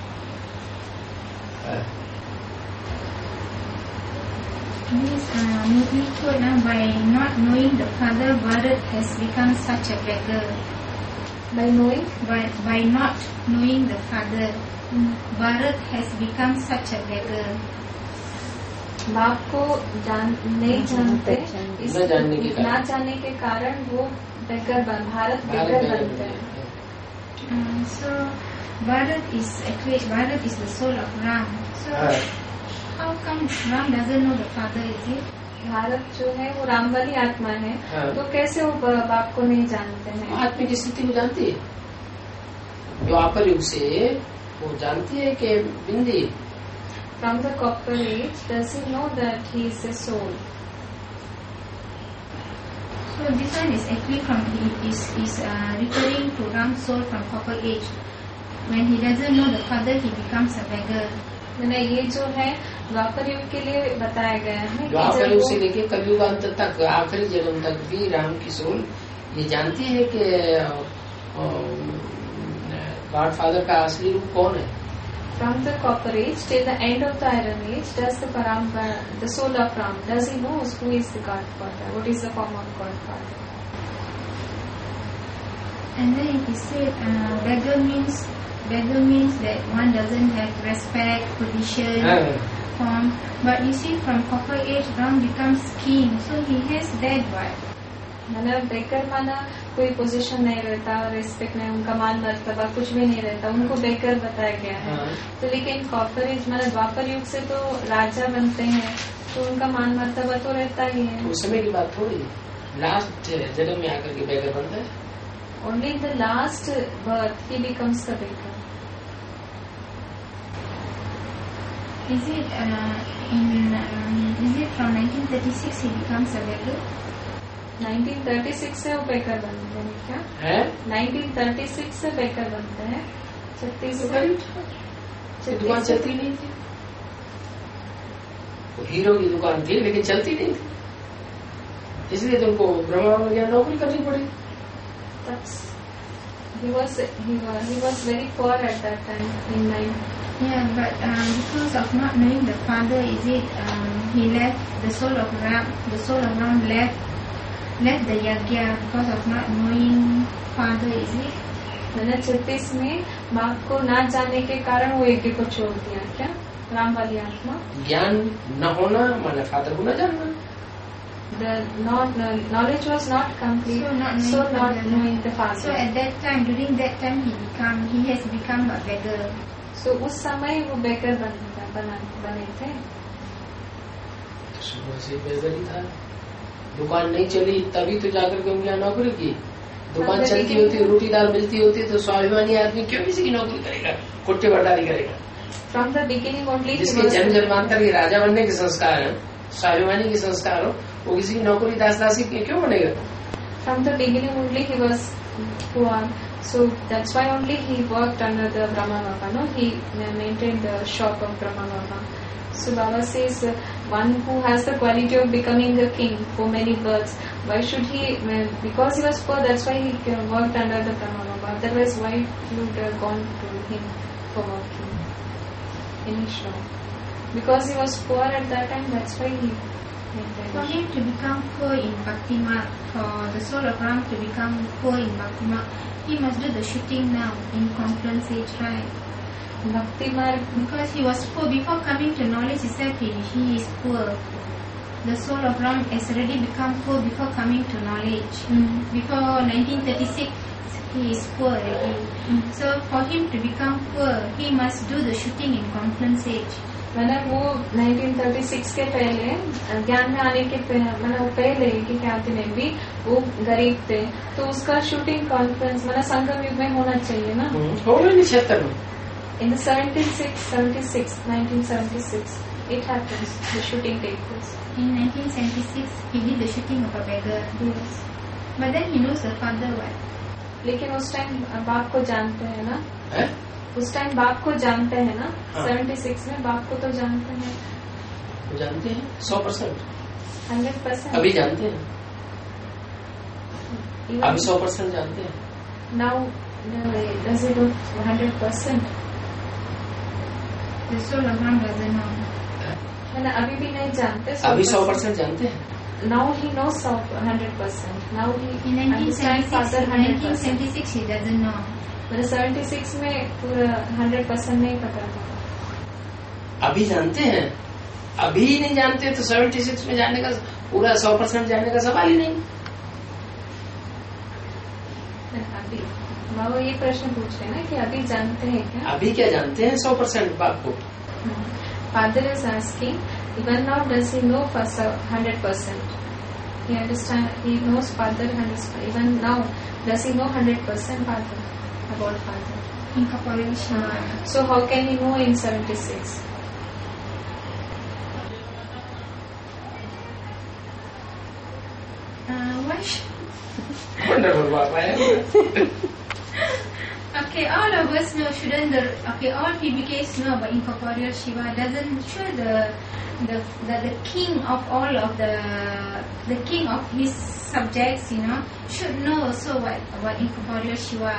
By not knowing the father, Bharat has become such a beggar. By knowing? By not knowing the father, Bharat has become such a beggar. बाप को नहीं जानते, ना जानने के कारण वो भारत बेगर बनते हैं। So Bharat is the soul of Ram. So how come Ram doesn't know the father? Is it? Bharat जो है वो राम वाली आत्मा है, तो कैसे वो बाप को नहीं जानते हैं? आत्मा की स्थिति को जानती है, द्वापर युग से वो जानती है कि बिंदी। From the copper age, does he know that he is a soul? So this one is actually referring to Ram's soul from copper age. When he doesn't know the father, he becomes a beggar. मैंने ये जो है द्वापर युग के लिए बताया गया है। द्वापर युग से लेके कलयुग अंत तक, आखिरी जन्म तक भी राम की सोल ये जानती है कि गॉड फादर का असली रूप कौन है। From the copper age till the end of the iron age, does the soul of Ram, does he know who is the Godfather? What is the form of Godfather? And then he said, beggar means that one doesn't have respect, position, form. But you see, from copper age, Ram becomes king, so he has that vibe. मैंने beggar माना कोई position नहीं रहता, respect नहीं, उनका मान मर्तबा कुछ भी नहीं रहता, उनको बेकर बताया गया है। तो लेकिन कॉपर एज मतलब द्वापर युग से तो राजा बनते हैं, तो उनका मान मर्तबा तो रहता ही है। उस समय की बात थोड़ी, लास्ट जन्म में आकर के बेकर बनता है। Only in the last birth ही becomes the beggar. Is it from 1936 he becomes a beggar? 1936 से वो बेकर बनते हैं क्या? है 1936 से बेकर बनते हैं। 36 से दुकान चलती नहीं थी, वो हीरो की दुकान थी लेकिन चलती नहीं थी, इसलिए तो उनको ब्रह्मा में गया नौकरी करनी पड़ी। He was very poor at that time in life. Yeah, but because of not knowing the father, is it he left the soul of Ram? The soul of Ram left the yagya because of not knowing father, is it? मैंने 36 में बाप को ना जानने के कारण वो यज्ञ को छोड़ दिया क्या? राम वाली आत्मा ज्ञान न होना माने फादर को न जानना। The knowledge was not complete, so not knowing the father. So at that time, during that time, he has become a beggar. So उस समय वो बेकर बने थे। सुबह से बेगर ही था, दुकान नहीं चली तभी तो जाकर के उनकी नौकरी की। दुकान चलती होती, रोटी दाल मिलती होती तो स्वाभिमानी आदमी क्यों किसी की नौकरी करेगा, कुट्टे बर्दारी करेगा। From the beginning only जिसके जन्म जन्मांतर के राजा बनने के संस्कार है, स्वाभिमानी के संस्कार हो, वो किसी की नौकरी दास-दासी क्यों बनेगा? From the beginning only he was poor, so that's why only he worked under the Brahma Baba. No, he maintained the shop of Brahma Baba. So Baba says, one who has the quality of becoming a king for many births, why should he? Because he was poor, that's why he worked under the Brahma Baba. Otherwise, why you would have gone to him for working in his shop? Because he was poor at that time, that's why he. For him to become poor in Bhakti Marg, for the soul of Ram to become poor in Bhakti Marg, he must do the shooting now in conference age, right? Bhakti Marg, because he was poor before coming to knowledge itself, he is poor. The soul of Ram has already become poor before coming to knowledge. Before 1936, he is poor already. So for him to become poor, he must do the shooting in conference age. मैंने वो 1936 के पहले ज्ञान में आने के मैंने वो पहले की ख्याति में भी वो गरीब थे, तो उसका शूटिंग कॉन्फ्रेंस मैंने संगम युग में होना चाहिए ना। होगा नहीं क्षेत्र में। In the 1976, it happens. The shooting takes place. In 1976, he did the shooting of a beggar. Yes. But then he knows the father well. लेकिन उस टाइम बाप को जानते हैं ना? है? उस टाइम बाप को जानते हैं ना? हाँ। 76 में बाप को तो जानते हैं। वो जानते हैं 100%। 100%। अभी जानते हैं। अभी 100% जानते हैं। Now, does it do 100%? The soul of Ram doesn't know. मैंने अभी भी नहीं जानते। अभी 100% जानते हैं। Now he knows 100%. Now he In understands father 100%. 1976 he doesn't know. मैंने 76 में पूरा 100% नहीं पता था। अभी जानते हैं, अभी नहीं जानते तो 76 में जानने का पूरा 100% जानने का सवाल ही नहीं। अभी वो ये प्रश्न पूछ रहे हैं ना कि अभी जानते हैं क्या? अभी क्या जानते हैं 100% बाप को? Father is asking, even now does he know for 100%? He understand, he knows father 100%. Even now, does he know 100% father about father? Incorporation. So how can he know in 76? Why? Wonderful, Baba. Okay, all of us know, shouldn't all PBKs know about incorporeal Shiva? Doesn't sure the king of all of the king of his subjects, should know also what about incorporeal Shiva?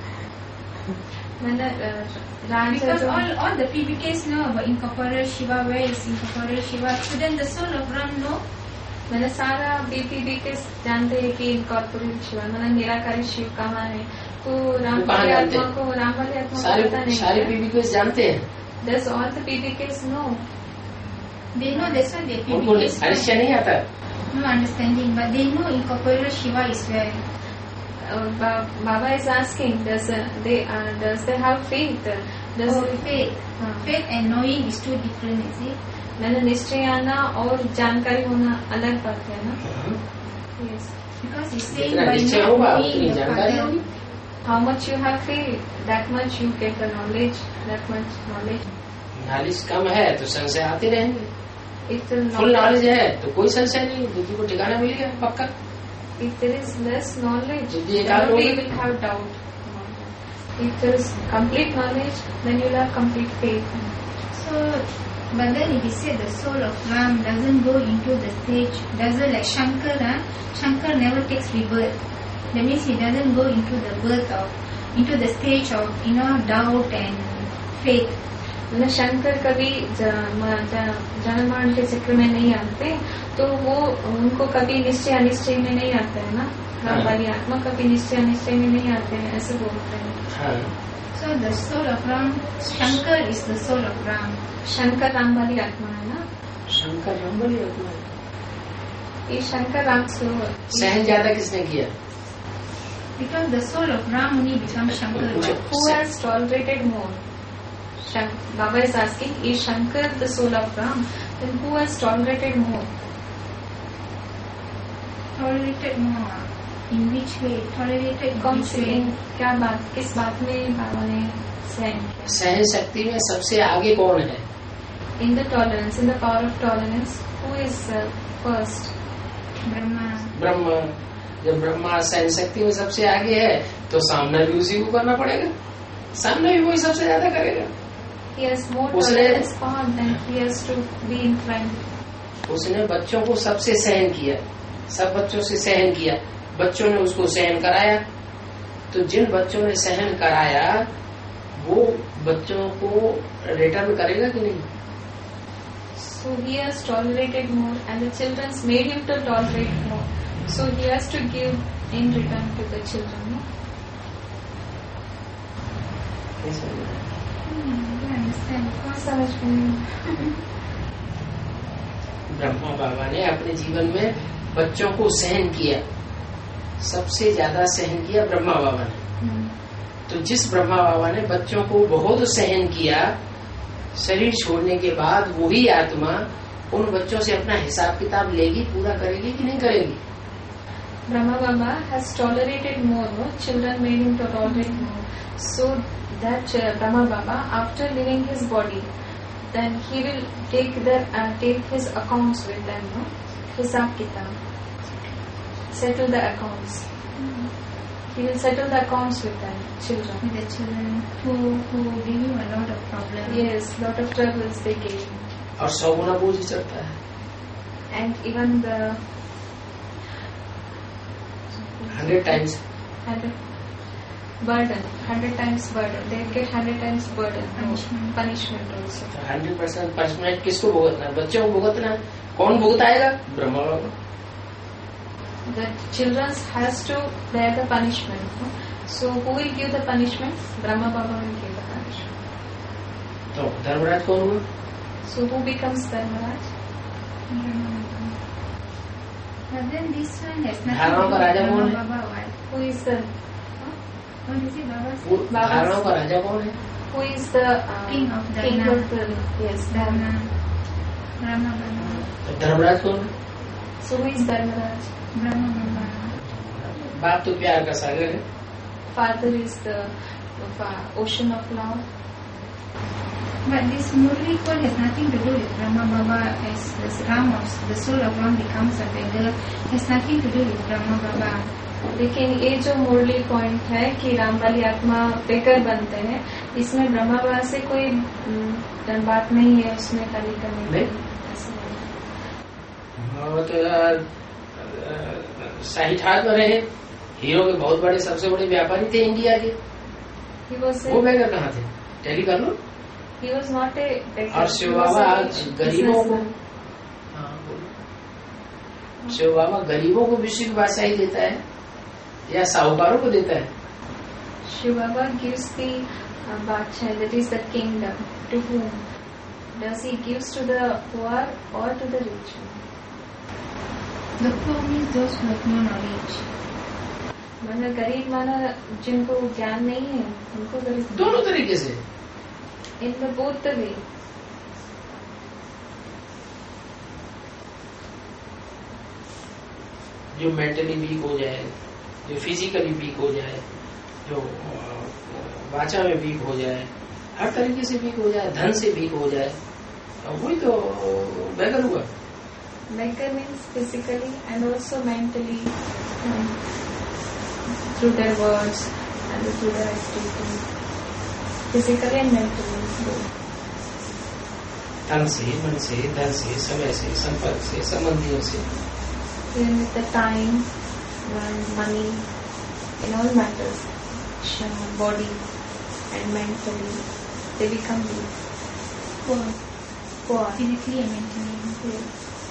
Because all the PBKs know about incorporeal Shiva. Where is incorporeal Shiva? Shouldn't the soul of Ram know? मैंने सारा बीपीबी के जानते हैं कि incorporate Shiv मैंने निराकारी शिव कहाँ है, तो राम वाली आत्मा को पता नहीं। सारे पीबीकेस जानते हैं। Does all the PBKs know? They know, that's why they उनको हरिश्य नहीं आता। No understanding, but they know incorporeal Shiva is where. Baba is asking, does they have faith? Faith and knowing is two different, is it? मैंने निश्चय आना और जानकारी होना अलग बात है ना? Yes. Because he's saying by not knowing the Father, how much you have faith, that much you get the knowledge, that much knowledge. Knowledge कम है तो संशय आते रहेंगे, If फुल नॉलेज है तो कोई संशय नहीं, बुद्धि को ठिकाना मिल गया पक्का। if there is less knowledge, बुद्धि then एकाग्र only होगी। you will have doubt. If there is complete knowledge, then you will have complete faith. so, but then it is said the soul of Ram doesn't go into the stage, doesn't like Shankar, Shankar never takes rebirth. That means he doesn't go into the birth of, into the stage of, doubt and faith. मतलब शंकर कभी जन्म मरण के चक्र में नहीं आते, तो वो उनको कभी निश्चय अनिश्चय में नहीं आते है ना, राम वाली आत्मा कभी निश्चय अनिश्चय में नहीं आते हैं, ऐसे बोलते हैं। So the soul of Ram, Shankar is the soul of Ram. Shankar Ram वाली आत्मा है ना, शंकर राम वाली आत्मा है। ये शंकर राम स्वरूप। सहन ज्यादा किसने किया? Because the soul of Ram only becomes Shankar. Who has tolerated more? Baba is asking, is Shankar the soul of Ram? Then who has tolerated more? Tolerated more. In which way? Tolerated in कौन which से way? क्या बात, किस बात में बाबा ने सहन किया? सहन शक्ति में सबसे आगे कौन है? In the tolerance, in the power of tolerance, who is first? Brahma. Brahma. जब ब्रह्मा सहन शक्ति में सबसे आगे है तो सामना भी उसी को करना पड़ेगा, सामना भी वही सबसे ज्यादा करेगा। He has more tolerance power than he has to be in front. उसने बच्चों को सबसे सहन किया, सब बच्चों से सहन किया, बच्चों ने उसको सहन कराया, तो जिन बच्चों ने सहन कराया वो बच्चों को रिटर्न करेगा कि नहीं? So he has tolerated more and the children made him to tolerate more. So he has to give in return to the children. No? समझ में ब्रह्मा बाबा ने अपने जीवन में बच्चों को सहन किया, सबसे ज्यादा सहन किया ब्रह्मा बाबा ने। तो जिस ब्रह्मा बाबा ने बच्चों को बहुत सहन किया, शरीर छोड़ने के बाद वही आत्मा उन बच्चों से अपना हिसाब किताब लेगी, पूरा करेगी कि नहीं करेगी? Brahma Baba has tolerated more, no? Children made him to tolerate more. So that Brahma Baba, after leaving his body, then he will take his accounts with them, no? Hisab kitab. Settle the accounts. He will settle the accounts with them, children. With the children who give him a lot of problems. Yes, lot of troubles they gave him. और 100 गुना बोझ चढ़ता है। And even the 100 times burden, 100 times burden. They get 100 times burden, punishment also. 100% punishment किसको भुगतना है? बच्चों को भुगतना है। कौन भुगताएगा? ब्रह्मा बाबा। The children has to bear the punishment. No? So who will give the punishment? Brahma Baba will give the punishment. तो धर्मराज कौन हुआ? So who becomes Dharmaraj? But then this one has nothing धाराओं का राजा कौन है? Baba, what? Who is the What is it, Baba? धाराओं का राजा कौन है? who is the King of the king Dharma. of the yes Dharma. Dharma. Brahma Baba. तो धर्मराज कौन है? So who is Dharmaraj? Brahma Baba. बाप तो प्यार का सागर है। Father is the ocean of love. But this Murli call has nothing to do with Brahma Baba as this Ram of the soul of Ram becomes a beggar has nothing to do with Brahma Baba. लेकिन ये जो मुरली point है कि राम वाली आत्मा baker बनते हैं, इसमें ब्रह्मा बाबा से कोई बात नहीं है, उसमें खाली करने की। शाही ठाट में रहे, हीरो के बहुत बड़े सबसे बड़े व्यापारी थे इंडिया के। वो बेगर कहाँ थे? टेली कर लो। He was not a beggar. और शिव बाबा गरीबों को, शिव बाबा गरीबों को विश्व की बादशाही देता है या साहूकारों को देता है? Shiv Baba gives the Badshah, that is the kingdom, to whom? Does he gives to the poor or to the rich? The poor means those who have no knowledge. मतलब गरीब माना जिनको ज्ञान नहीं है उनको गरीब. दोनों तरीके से. In the both the way. जो मेंटली वीक हो जाए, जो फिजिकली वीक हो जाए, जो वाचा में वीक हो जाए, हर तरीके से वीक हो जाए, धन से वीक हो जाए, वही तो बेगर हुआ. Beggar means physically and also mentally, through their words and through their activities. Physically and mentally. तन से, मन से, धन से, समय से, संपर्क से, संबंधियों से. Even with the time and money, in all matters, body and mentally, they become weak. Poor. Physically and mentally. Yes.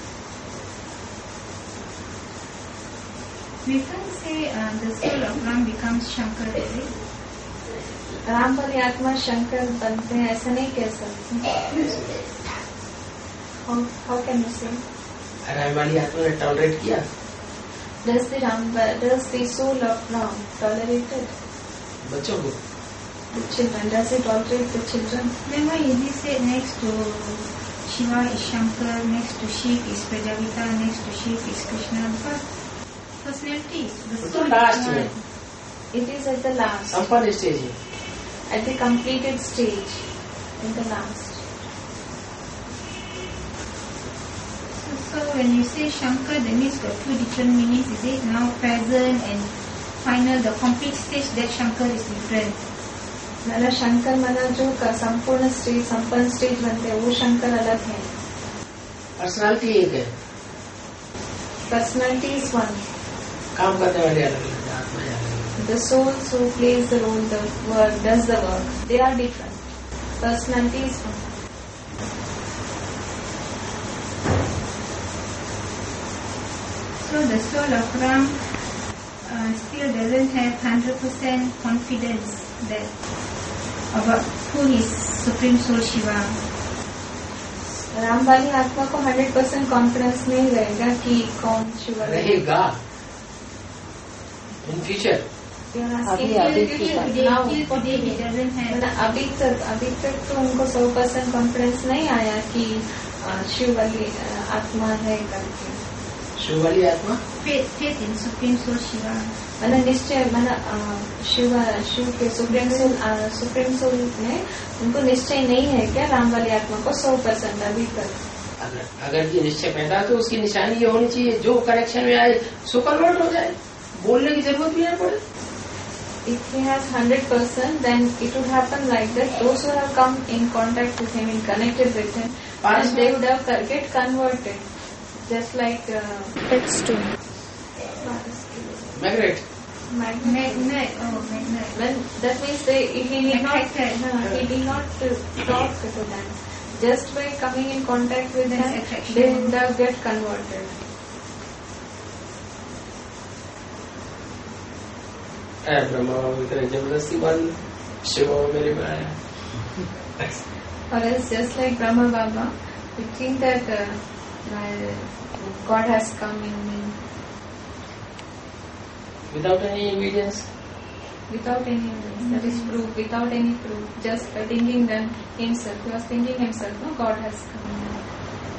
We can say the soul of Ram becomes Shankar, right? Ram वाली आत्मा शंकर बनते हैं ऐसा नहीं कह सकते. How can you say? Ram वाली आत्मा ने टॉलरेट किया. Does the soul of Ram tolerated बच्चों को. the children? Does it tolerate the children? Then why is he said next to Shiva is Shankar, next to Shiv is Prajapita, next to Shiv is Krishna? Because personalities. तो last में. It is at the last. संपन्न stage है. At the completed stage, in the last. So when you say Shankar, then it's got two different meanings. Is it now present and final? The complete stage that Shankar is different. मतलब शंकर माना जो संपूर्ण stage, संपन्न stage बनते हैं वो शंकर अलग है. पर्सनालिटी एक है. Personality is one. काम करने वाले अलग अलग, आत्मा अलग अलग. The souls who plays the role, the work, does the work, they are different. Personality is one. So the soul of Ram still doesn't have 100% confidence that about who is Supreme Soul Shiva. Ram वाली आत्मा को 100% confidence नहीं रहेगा कि कौन शिव रहेगा in future. अभी तक तो उनको 100% कॉन्फिडेंस नहीं आया कि शिव वाली आत्मा है करके. शिव वाली आत्मा Faith in Supreme Soul Shiva. मैंने निश्चय शिव के सुप्रीम सोल में उनको निश्चय नहीं है क्या राम वाली आत्मा को 100% अभी तक. अगर ये निश्चय पैदा तो उसकी निशानी ये होनी चाहिए जो कनेक्शन में आए सो कन्वर्ट हो जाए, बोलने की जरूरत भी नहीं पड़े. If he has 100%, then it would happen like that. Those who have come in contact with him, in connected with him, and they would have get converted, just like Touchstone. Magnet. Magnet. When that means he did not talk to them. Just by coming in contact with them, they would have get converted. Brahma जबरदस्ती बंद शिव मेरे में आया. Or else just like Brahma Baba, we think that God has come in me. Without any evidence. Without any evidence, that is proof, without any proof, just by thinking them himself. He was thinking himself, no, God has come in me.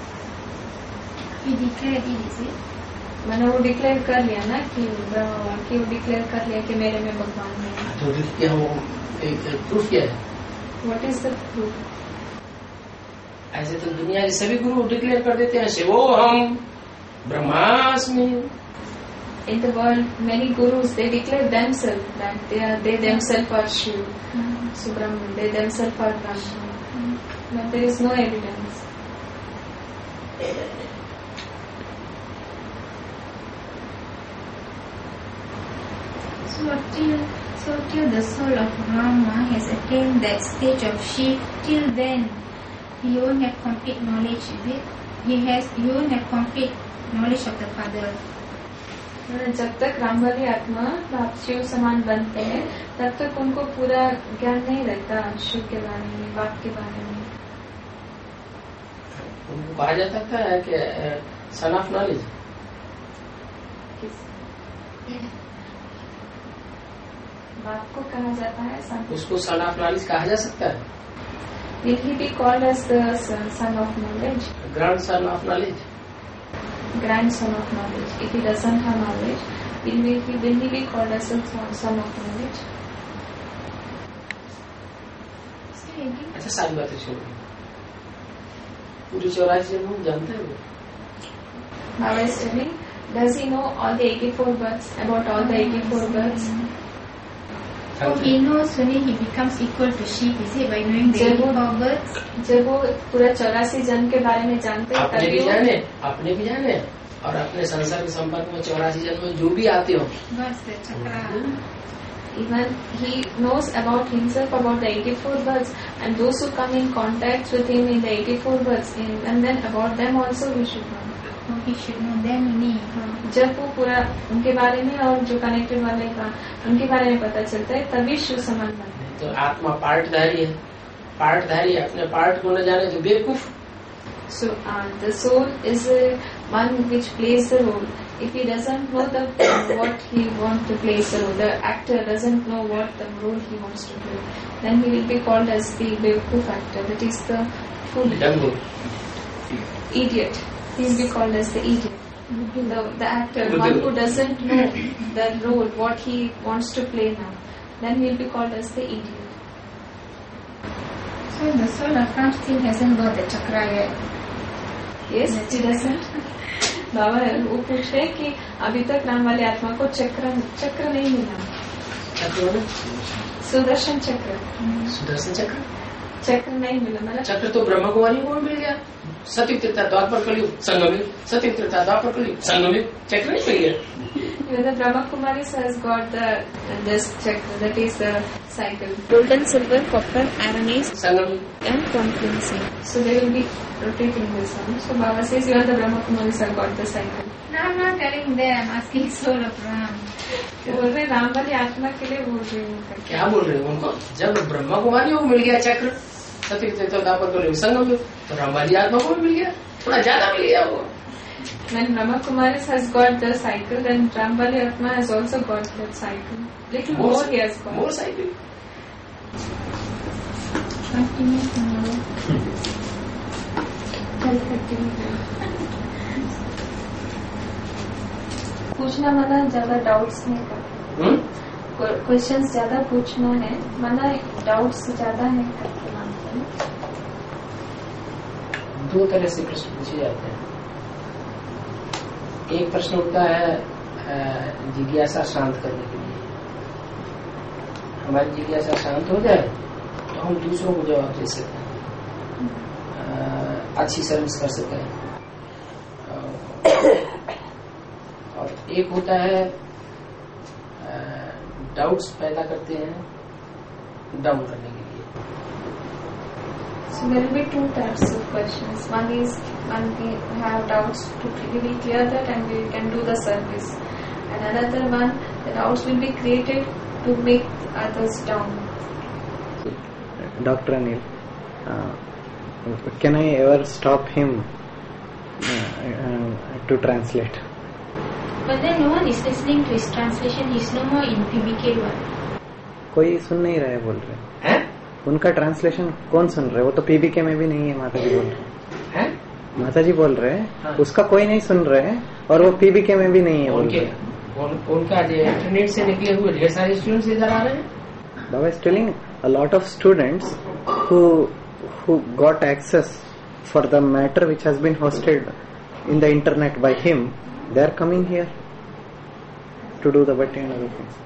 He declared it, is it? मैंने वो declare कर लिया ना कि वो declare कर लिया कि मेरे में भगवान है. तो क्या वो प्रूफ क्या है? What is the proof? ऐसे तो दुनिया के सभी गुरु डिक्लेयर कर देते हैं शिवो हम ब्रह्मास्मि. In the world, many gurus they declare themselves that they themselves are Shiv, Subramanian, they themselves are Brahma, but there is no evidence. So till the soul of Rama has attained that stage of Shiv, till then he won't have complete knowledge of it. He won't have complete knowledge of the Father. जब तक राम वाली आत्मा शिव समान बनते हैं तब तक उनको पूरा ज्ञान नहीं रहता शिव के बारे में, बाप के बारे में. उनको कहा जा सकता है कि सन ऑफ नॉलेज. बाप को कहा जाता है सन, उसको सन ऑफ नॉलेज कहा जा सकता है। will he be called as the son of knowledge, grandson of knowledge, grandson of knowledge? If he doesn't have knowledge, will he be called as the son of knowledge? अच्छा सारी बातें छोड़िए, पूरी 84 जन्म जानते हैं वो? Baba is telling, does he know all the 84 births, about all the 84 births? So he knows when he becomes equal to sheep, is it by knowing the 84 births? जब वो पूरा 84 जन्म के बारे में जानते हैं, अपने भी जाने और अपने संसार के संपर्क में 84 जन्म में जो भी आते हो, Births, the chakra. even he knows about himself, about the 84 births, and those who come in contact with him in the 84 births, and then about them also we should know. Oh, he should know them only. जब वो पूरा उनके बारे में और जो connected वाले का उनके बारे में पता चलता है, तभी शिव समान बनता है। तो आत्मा पार्टधारी है, पार्टधारी अपने पार्ट को न जाने तो बेवकूफ। So the soul is one which plays the role. If he doesn't know what he wants to play the role, the actor doesn't know what the role he wants to play, then he will be called as the Bewkoof actor. That is the fool, idiot. He will be called as the idiot. The actor, one who doesn't know the role, what he wants to play now, then he will be called as the idiot. So the soul of Ram still hasn't got the chakra yet. Yes, he doesn't. बाबा वो पूछ रहे कि अभी तक राम वाली आत्मा को चक्र नहीं मिला। सुदर्शन चक्र नहीं मिला। मतलब चक्र तो ब्रह्म कुमारी को मिल गया, सतयुग त्रेता द्वापर कलयुग संगमयुग, सतयुग त्रेता द्वापर कलयुग संगमयुग, चक्र नहीं मिल गया। The Brahma Kumaris has got this chakra, that is the cycle. Gold and silver, copper, iron age, संगमयुग and confluencing. So they will be rotating this one. So Baba says, you are the Brahma Kumaris have got the cycle. No, I'm not telling them. I'm asking soul of Ram. बोल रहे राम वाली आत्मा के लिए बोल रहे हैं। क्या बोल रहे हैं उनको? जब ब्रह्मा कुमारी को मिल गया चक्र, सतयुग त्रेता द्वापर कलयुग संगमयुग, तो राम वाली आत्मा को भी मिल गया, थोड़ा ज्यादा मिल गया वो। When Brahma Kumaris has got the cycle, then Rambali Atma has also got that cycle. Little more he has got. More cycle. Continue tomorrow. पूछना मना, ज्यादा डाउट्स नहीं करना। क्वेश्चंस ज्यादा पूछना है मना, डाउट्स ज्यादा है करके मानते हैं। दो तरह से प्रश्न पूछे जाते हैं। एक प्रश्न होता है जिज्ञासा शांत करने के लिए, हमारी जिज्ञासा शांत हो जाए तो हम दूसरों को जवाब दे सकते हैं, अच्छी सर्विस कर सकते हैं। और एक होता है डाउट्स पैदा करते हैं डाउन करने के लिए। So there will be two types of questions. One is when we have doubts to really clear that and we can do the service. And another one, the doubts will be created to make others down. Dr. Anil, can I ever stop him to translate? But then no one is listening to his translation. He's no more in PBK1. कोई सुन नहीं रहा है बोल रहे हैं। उनका translation कौन सुन रहे? वो तो पीबीके में भी नहीं है। माता जी बोल रहे हैं, माता जी बोल रहे हैं उसका कोई नहीं सुन रहे हैं और वो पीबीके में भी नहीं है बोल रहे हैं। उनका जो इंटरनेट से निकले हुए ढेर सारे स्टूडेंट्स इधर आ रहे हैं। Baba is telling a lot of students who got access for the matter which has been hosted in the internet by him, they are coming here to do the bhatti and other things.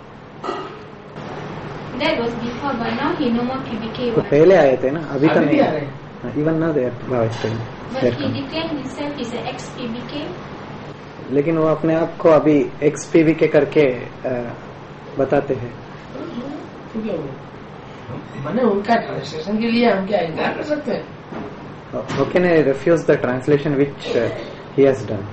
That was before, but now he no more PBK1. तो पहले आए थे ना, अभी तो अभी नहीं भी आ रहे हैं। Even now they are Baba is telling. But he declared himself is an ex-PBK. लेकिन वो अपने आप को अभी XPBK करके बताते हैं। मैंने उनका ट्रांसलेशन के लिए हम क्या इनकार कर सकते हैं? How can I refuse the translation which he has done?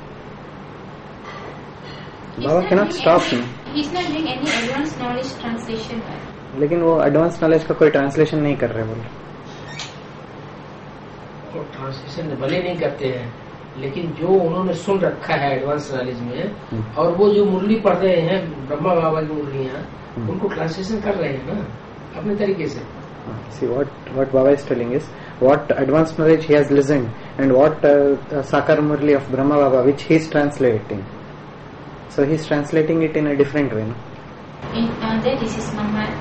Baba cannot stop him. He's not doing any advanced knowledge translation. लेकिन वो एडवांस नॉलेज का कोई ट्रांसलेशन नहीं कर रहे बोल। वो ट्रांसलेशन भले नहीं करते हैं लेकिन जो उन्होंने सुन रखा है एडवांस नॉलेज में, और वो जो मुरली पढ़ रहे हैं ब्रह्मा बाबा की मुरलियाँ, उनको ट्रांसलेशन कर रहे हैं ना अपने तरीके से. See what Baba is telling is what advanced knowledge he has listened and what Sakar Murli of Brahma Baba which he is translating. So he is translating it in a different way. That is his manmat.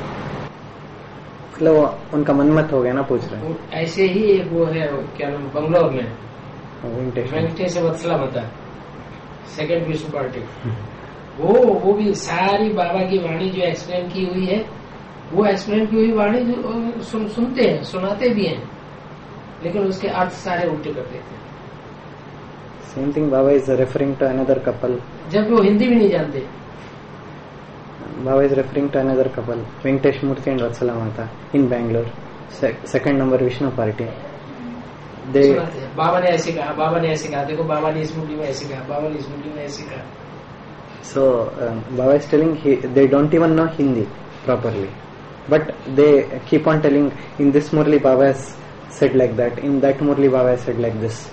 मतलब उनका मनमत हो गया ना, पूछ रहे हैं. ऐसे ही एक वो है क्या नाम बंगलोर में वेंकटेश वत्सला मता सेकंड विश्व पार्टी, वो भी सारी बाबा की वाणी जो एक्सप्लेन की हुई है, वो एक्सप्लेन की हुई वाणी जो सुनते हैं, सुनाते भी हैं, लेकिन उसके अर्थ सारे उल्टे कर देते हैं. Same thing Baba is referring to another couple. जब वो हिंदी भी नहीं जानते. Baba is referring to another couple, Venkatesh Murthy and Vatsala Mata in Bangalore, second number Vishnu party. They बाबा ने ऐसे कहा, बाबा ने ऐसे कहा, देखो बाबा ने इस मुरली में ऐसे कहा, बाबा ने इस मुरली में ऐसे कहा. So Baba is telling they don't even know Hindi properly, but they keep on telling in this Murli Baba has said like that, in that Murli Baba has said like this.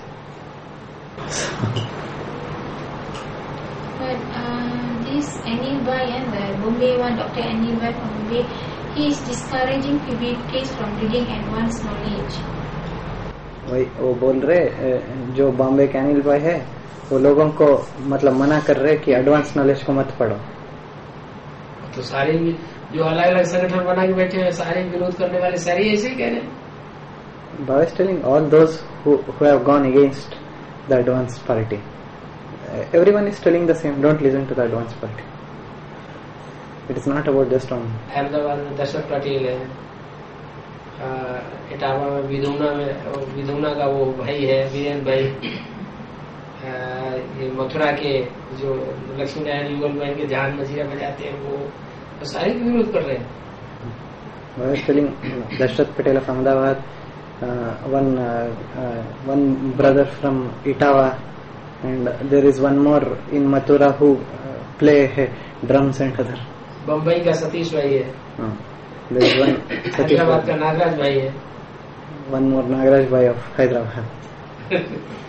This Anil Bhai and the Bombay one, Dr. Anil Bhai from Bombay, he is discouraging kids from reading advanced knowledge. वही वो बोल रहे जो बॉम्बे के अनिल भाई है, वो लोगों को मतलब मना कर रहे कि एडवांस नॉलेज को मत पढ़ो. तो सारे जो अलग अलग संगठन बना के बैठे हैं, सारे विरोध करने वाले सारे ऐसे ही कह रहे हैं. Baba is telling all those who have gone against the advanced party. Everyone is telling the same. Don't listen to the advanced party. It is not about just on. Ahmedabad में दशरथ पटेल है, इटावा में विधुना का वो भाई है वीरेंद्र भाई, ये मथुरा के जो लक्ष्मी नारायण युगल बहन के जहान मजीरा बजाते हैं, वो सारे विरोध कर रहे हैं. Baba is telling Dashrath Patel of Ahmedabad, one brother from Itawa, and there is one more in Mathura who play drums and other. Bombay का सतीश भाई है. There is one हैदराबाद का नागराज भाई है. One more Nagaraj Bhai of Hyderabad.